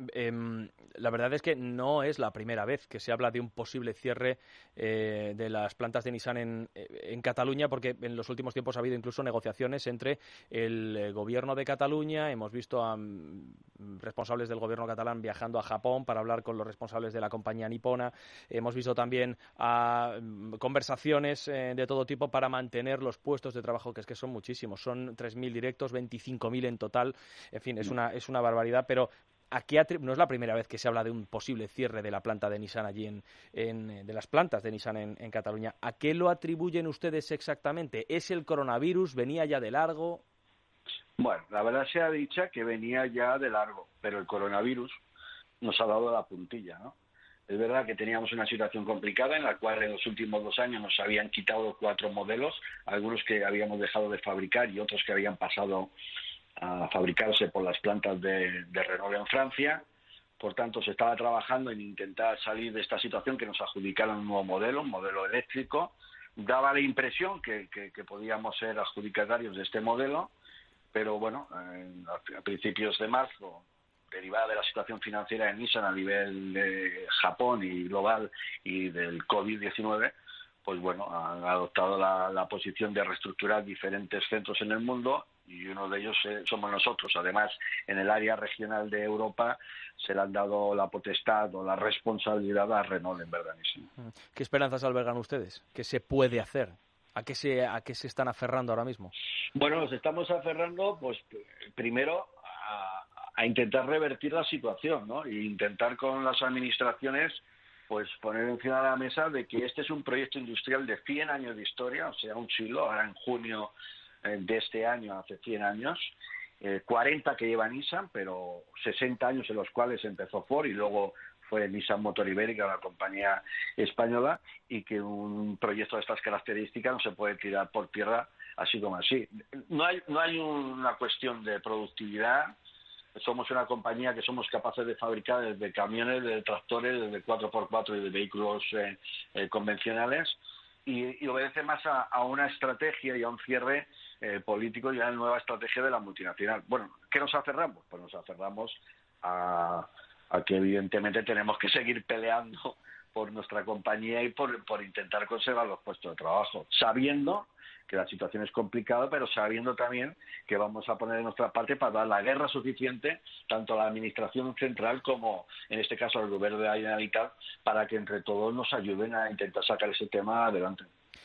[SPEAKER 2] La verdad es que no es la primera vez que se habla de un posible cierre de las plantas de Nissan en Cataluña, porque en los últimos tiempos ha habido incluso negociaciones entre el gobierno de Cataluña. Hemos visto a responsables del gobierno catalán viajando a Japón para hablar con los responsables de la compañía nipona. Hemos visto también conversaciones de todo tipo para mantener los puestos de trabajo, que es que son muchísimos. Son 3.000 directos, 25.000 en total. En fin, es una barbaridad. Pero aquí no es la primera vez que se habla de un posible cierre de la planta de Nissan allí de las plantas de Nissan en Cataluña. ¿A qué lo atribuyen ustedes exactamente? ¿Es el coronavirus? ¿Venía ya de largo?
[SPEAKER 6] Bueno, la verdad se ha dicho que venía ya de largo, pero el coronavirus nos ha dado la puntilla, ¿no? Es verdad que teníamos una situación complicada en la cual en los últimos 2 años nos habían quitado 4 modelos, algunos que habíamos dejado de fabricar y otros que habían pasado a fabricarse por las plantas de Renault en Francia. Por tanto, se estaba trabajando en intentar salir de esta situación, que nos adjudicaran un nuevo modelo, un modelo eléctrico. Daba la impresión que podíamos ser adjudicatarios de este modelo, pero bueno, a principios de marzo, derivada de la situación financiera de Nissan a nivel de Japón y global y del COVID-19, pues bueno, han adoptado la posición de reestructurar diferentes centros en el mundo y uno de ellos somos nosotros. Además, en el área regional de Europa se le han dado la potestad o la responsabilidad a Renault en Verdanísimo.
[SPEAKER 2] ¿Qué esperanzas albergan ustedes? ¿Qué se puede hacer? ¿A qué se están aferrando ahora mismo?
[SPEAKER 6] Bueno, nos estamos aferrando, pues primero a intentar revertir la situación, ¿no? E intentar con las administraciones pues poner encima de la mesa de que este es un proyecto industrial de 100 años de historia, o sea, un siglo, ahora en junio de este año, hace 100 años, 40 que lleva Nissan, pero 60 años en los cuales empezó Ford y luego fue Nissan Motor Ibérica, la compañía española, y que un proyecto de estas características no se puede tirar por tierra así como así. No hay una cuestión de productividad, somos una compañía que somos capaces de fabricar desde camiones, desde tractores, desde 4x4 y de vehículos convencionales, y obedece más a una estrategia y a un cierre político y a una nueva estrategia de la multinacional. Bueno, ¿qué nos aferramos? Pues nos aferramos a que evidentemente tenemos que seguir peleando por nuestra compañía y por intentar conservar los puestos de trabajo, sabiendo que la situación es complicada, pero sabiendo también que vamos a poner de nuestra parte para dar la guerra suficiente tanto a la Administración Central como, en este caso, al Gobierno de la Generalitat, para que entre todos nos ayuden a intentar sacar ese tema adelante.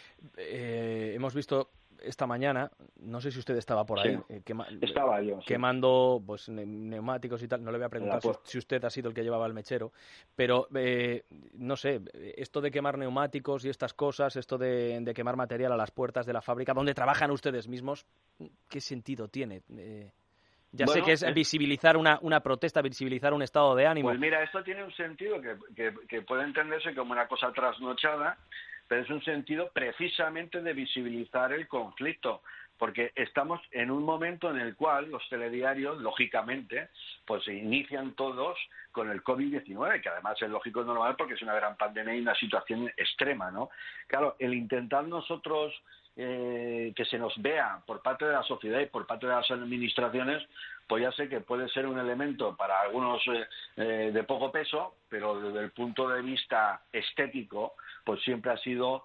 [SPEAKER 2] Hemos visto esta mañana, no sé si usted estaba por ahí,
[SPEAKER 6] sí, estaba yo, sí,
[SPEAKER 2] quemando pues neumáticos y tal. No le voy a preguntar si usted ha sido el que llevaba el mechero, pero no sé, esto de quemar neumáticos y estas cosas, esto de quemar material a las puertas de la fábrica donde trabajan ustedes mismos, ¿qué sentido tiene? Sé que es visibilizar una protesta, visibilizar un estado de ánimo.
[SPEAKER 6] Pues mira, esto tiene un sentido que puede entenderse como una cosa trasnochada, pero es un sentido precisamente de visibilizar el conflicto, porque estamos en un momento en el cual los telediarios, lógicamente, pues se inician todos con el COVID-19, que además es lógico y normal porque es una gran pandemia y una situación extrema, ¿no? Claro, el intentar nosotros que se nos vea por parte de la sociedad y por parte de las administraciones, pues ya sé que puede ser un elemento para algunos de poco peso, pero desde el punto de vista estético, pues siempre ha sido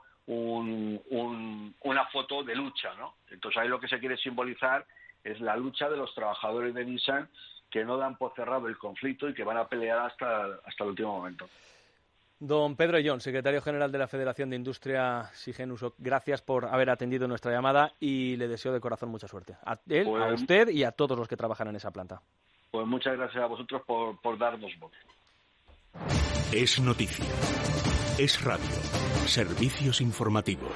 [SPEAKER 6] una foto de lucha, ¿no? Entonces ahí lo que se quiere simbolizar es la lucha de los trabajadores de Nissan, que no dan por cerrado el conflicto y que van a pelear hasta el último momento.
[SPEAKER 2] Don Pedro Ayllón, secretario general de la Federación de Industria Sigenus, gracias por haber atendido nuestra llamada y le deseo de corazón mucha suerte. A él, a usted y a todos los que trabajan en esa planta.
[SPEAKER 6] Pues muchas gracias a vosotros por darnos voz.
[SPEAKER 1] Es noticia. Es radio. Servicios informativos.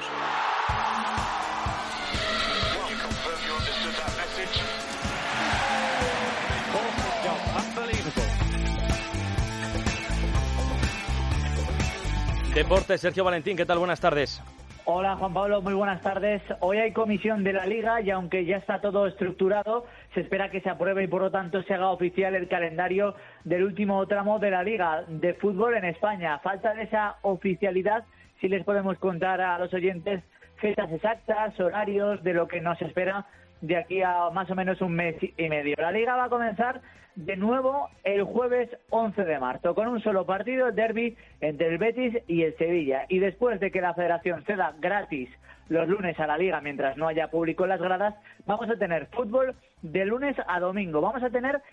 [SPEAKER 2] Deportes, Sergio Valentín, ¿qué tal? Buenas tardes.
[SPEAKER 7] Hola Juan Pablo, muy buenas tardes. Hoy hay comisión de la Liga y aunque ya está todo estructurado, se espera que se apruebe y por lo tanto se haga oficial el calendario del último tramo de la Liga de fútbol en España. Falta de esa oficialidad, si les podemos contar a los oyentes fechas exactas, horarios, de lo que nos espera de aquí a más o menos un mes y medio. La Liga va a comenzar de nuevo el jueves 11 de marzo, con un solo partido, el derbi entre el Betis y el Sevilla. Y después de que la Federación ceda gratis los lunes a la Liga mientras no haya público en las gradas, vamos a tener fútbol de lunes a domingo. Vamos a tener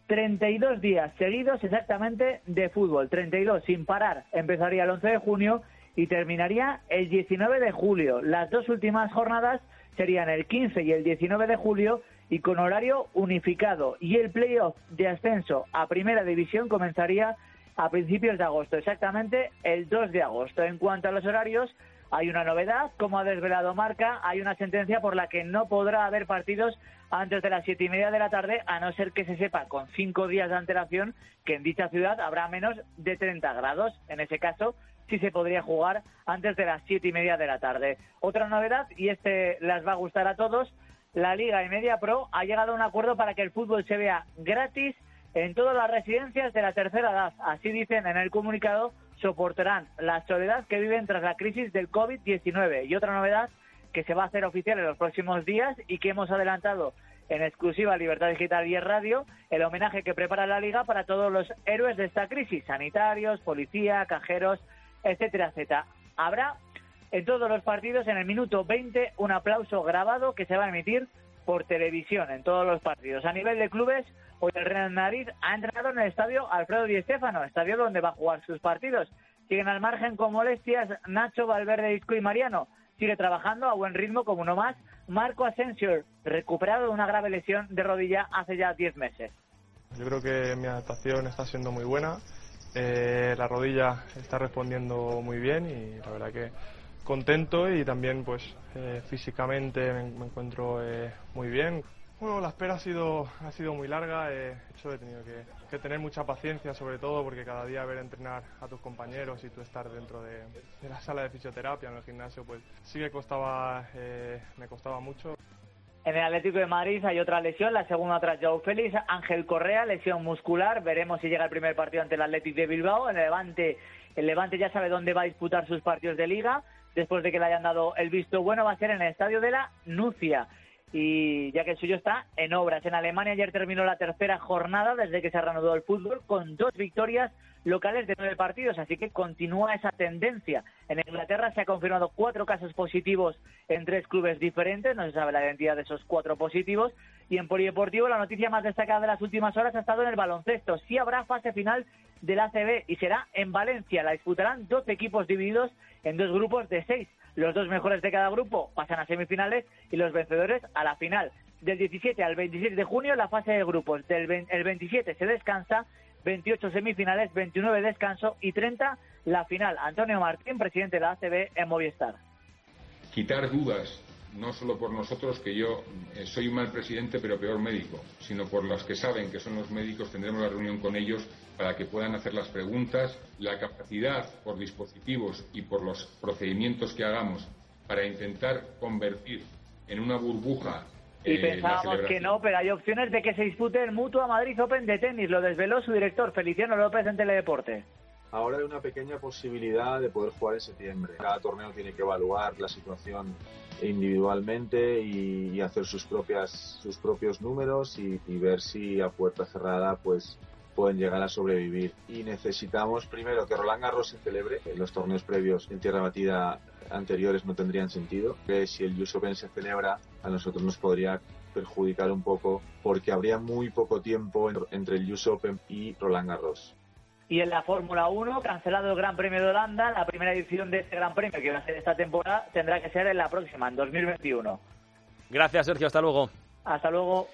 [SPEAKER 7] 32 días seguidos exactamente de fútbol, 32 sin parar. Empezaría el 11 de junio y terminaría el 19 de julio. Las dos últimas jornadas serían el 15 y el 19 de julio y con horario unificado. Y el playoff de ascenso a Primera División comenzaría a principios de agosto, exactamente el 2 de agosto. En cuanto a los horarios, hay una novedad, como ha desvelado Marca, hay una sentencia por la que no podrá haber partidos antes de las 7:30 de la tarde, a no ser que se sepa con 5 días de antelación que en dicha ciudad habrá menos de 30 grados. En ese caso, sí se podría jugar antes de las 7:30 de la tarde. Otra novedad, y las va a gustar a todos, la Liga y Media Pro ha llegado a un acuerdo para que el fútbol se vea gratis en todas las residencias de la tercera edad. Así dicen en el comunicado, soportarán la soledad que viven tras la crisis del COVID-19. Y otra novedad que se va a hacer oficial en los próximos días y que hemos adelantado en exclusiva Libertad Digital y Radio, el homenaje que prepara la Liga para todos los héroes de esta crisis, sanitarios, policía, cajeros, etcétera, etcétera. Habrá en todos los partidos, en el minuto 20, un aplauso grabado que se va a emitir por televisión en todos los partidos. A nivel de clubes, hoy el Real Madrid ha entrenado en el estadio Alfredo Di Stéfano, estadio donde va a jugar sus partidos. Siguen al margen con molestias Nacho, Valverde, Isco y Mariano. Sigue trabajando a buen ritmo como uno más Marco Asensio, recuperado de una grave lesión de rodilla hace ya 10 meses.
[SPEAKER 8] Yo creo que mi adaptación está siendo muy buena. La rodilla está respondiendo muy bien y la verdad que contento y también pues físicamente me encuentro muy bien. Bueno, la espera ha sido muy larga, he tenido que tener mucha paciencia, sobre todo porque cada día ver entrenar a tus compañeros y tú estar dentro de la sala de fisioterapia en el gimnasio, pues sí que me costaba mucho.
[SPEAKER 7] En el Atlético de Madrid hay otra lesión, la segunda tras Joao Félix. Ángel Correa, lesión muscular. Veremos si llega el primer partido ante el Athletic de Bilbao. El Levante ya sabe dónde va a disputar sus partidos de Liga. Después de que le hayan dado el visto bueno, va a ser en el estadio de la Nucia. Y ya que el suyo está en obras. En Alemania ayer terminó la tercera jornada desde que se reanudó el fútbol con 2 victorias locales de 9 partidos, así que continúa esa tendencia. En Inglaterra se ha confirmado 4 casos positivos en 3 clubes diferentes, no se sabe la identidad de esos 4 positivos. Y en polideportivo la noticia más destacada de las últimas horas ha estado en el baloncesto. Sí habrá fase final del ACB y será en Valencia. La disputarán 12 equipos divididos en 2 grupos de 6. Los 2 mejores de cada grupo pasan a semifinales y los vencedores a la final. Del 17 al 26 de junio la fase de grupos. El 27 se descansa, 28 semifinales, 29 descanso y 30 la final. Antonio Martín, presidente de la ACB en Movistar.
[SPEAKER 11] Quitar dudas, no solo por nosotros, que yo soy un mal presidente pero peor médico, sino por los que saben que son los médicos. Tendremos la reunión con ellos para que puedan hacer las preguntas, la capacidad por dispositivos y por los procedimientos que hagamos para intentar convertir en una burbuja.
[SPEAKER 7] Y pensábamos que no, pero hay opciones de que se dispute el Mutua Madrid Open de tenis. Lo desveló su director, Feliciano López, en Teledeporte.
[SPEAKER 12] Ahora hay una pequeña posibilidad de poder jugar en septiembre. Cada torneo tiene que evaluar la situación individualmente y hacer sus propios números y ver si a puerta cerrada pues pueden llegar a sobrevivir. Y necesitamos primero que Roland Garros se celebre. Los torneos previos en tierra batida anteriores no tendrían sentido. Si el US Open se celebra, a nosotros nos podría perjudicar un poco porque habría muy poco tiempo entre el US Open y Roland Garros.
[SPEAKER 7] Y en la Fórmula 1, cancelado el Gran Premio de Holanda, la primera edición de este Gran Premio que va a ser esta temporada tendrá que ser en la próxima, en 2021.
[SPEAKER 2] Gracias, Sergio. Hasta luego.
[SPEAKER 7] Hasta luego.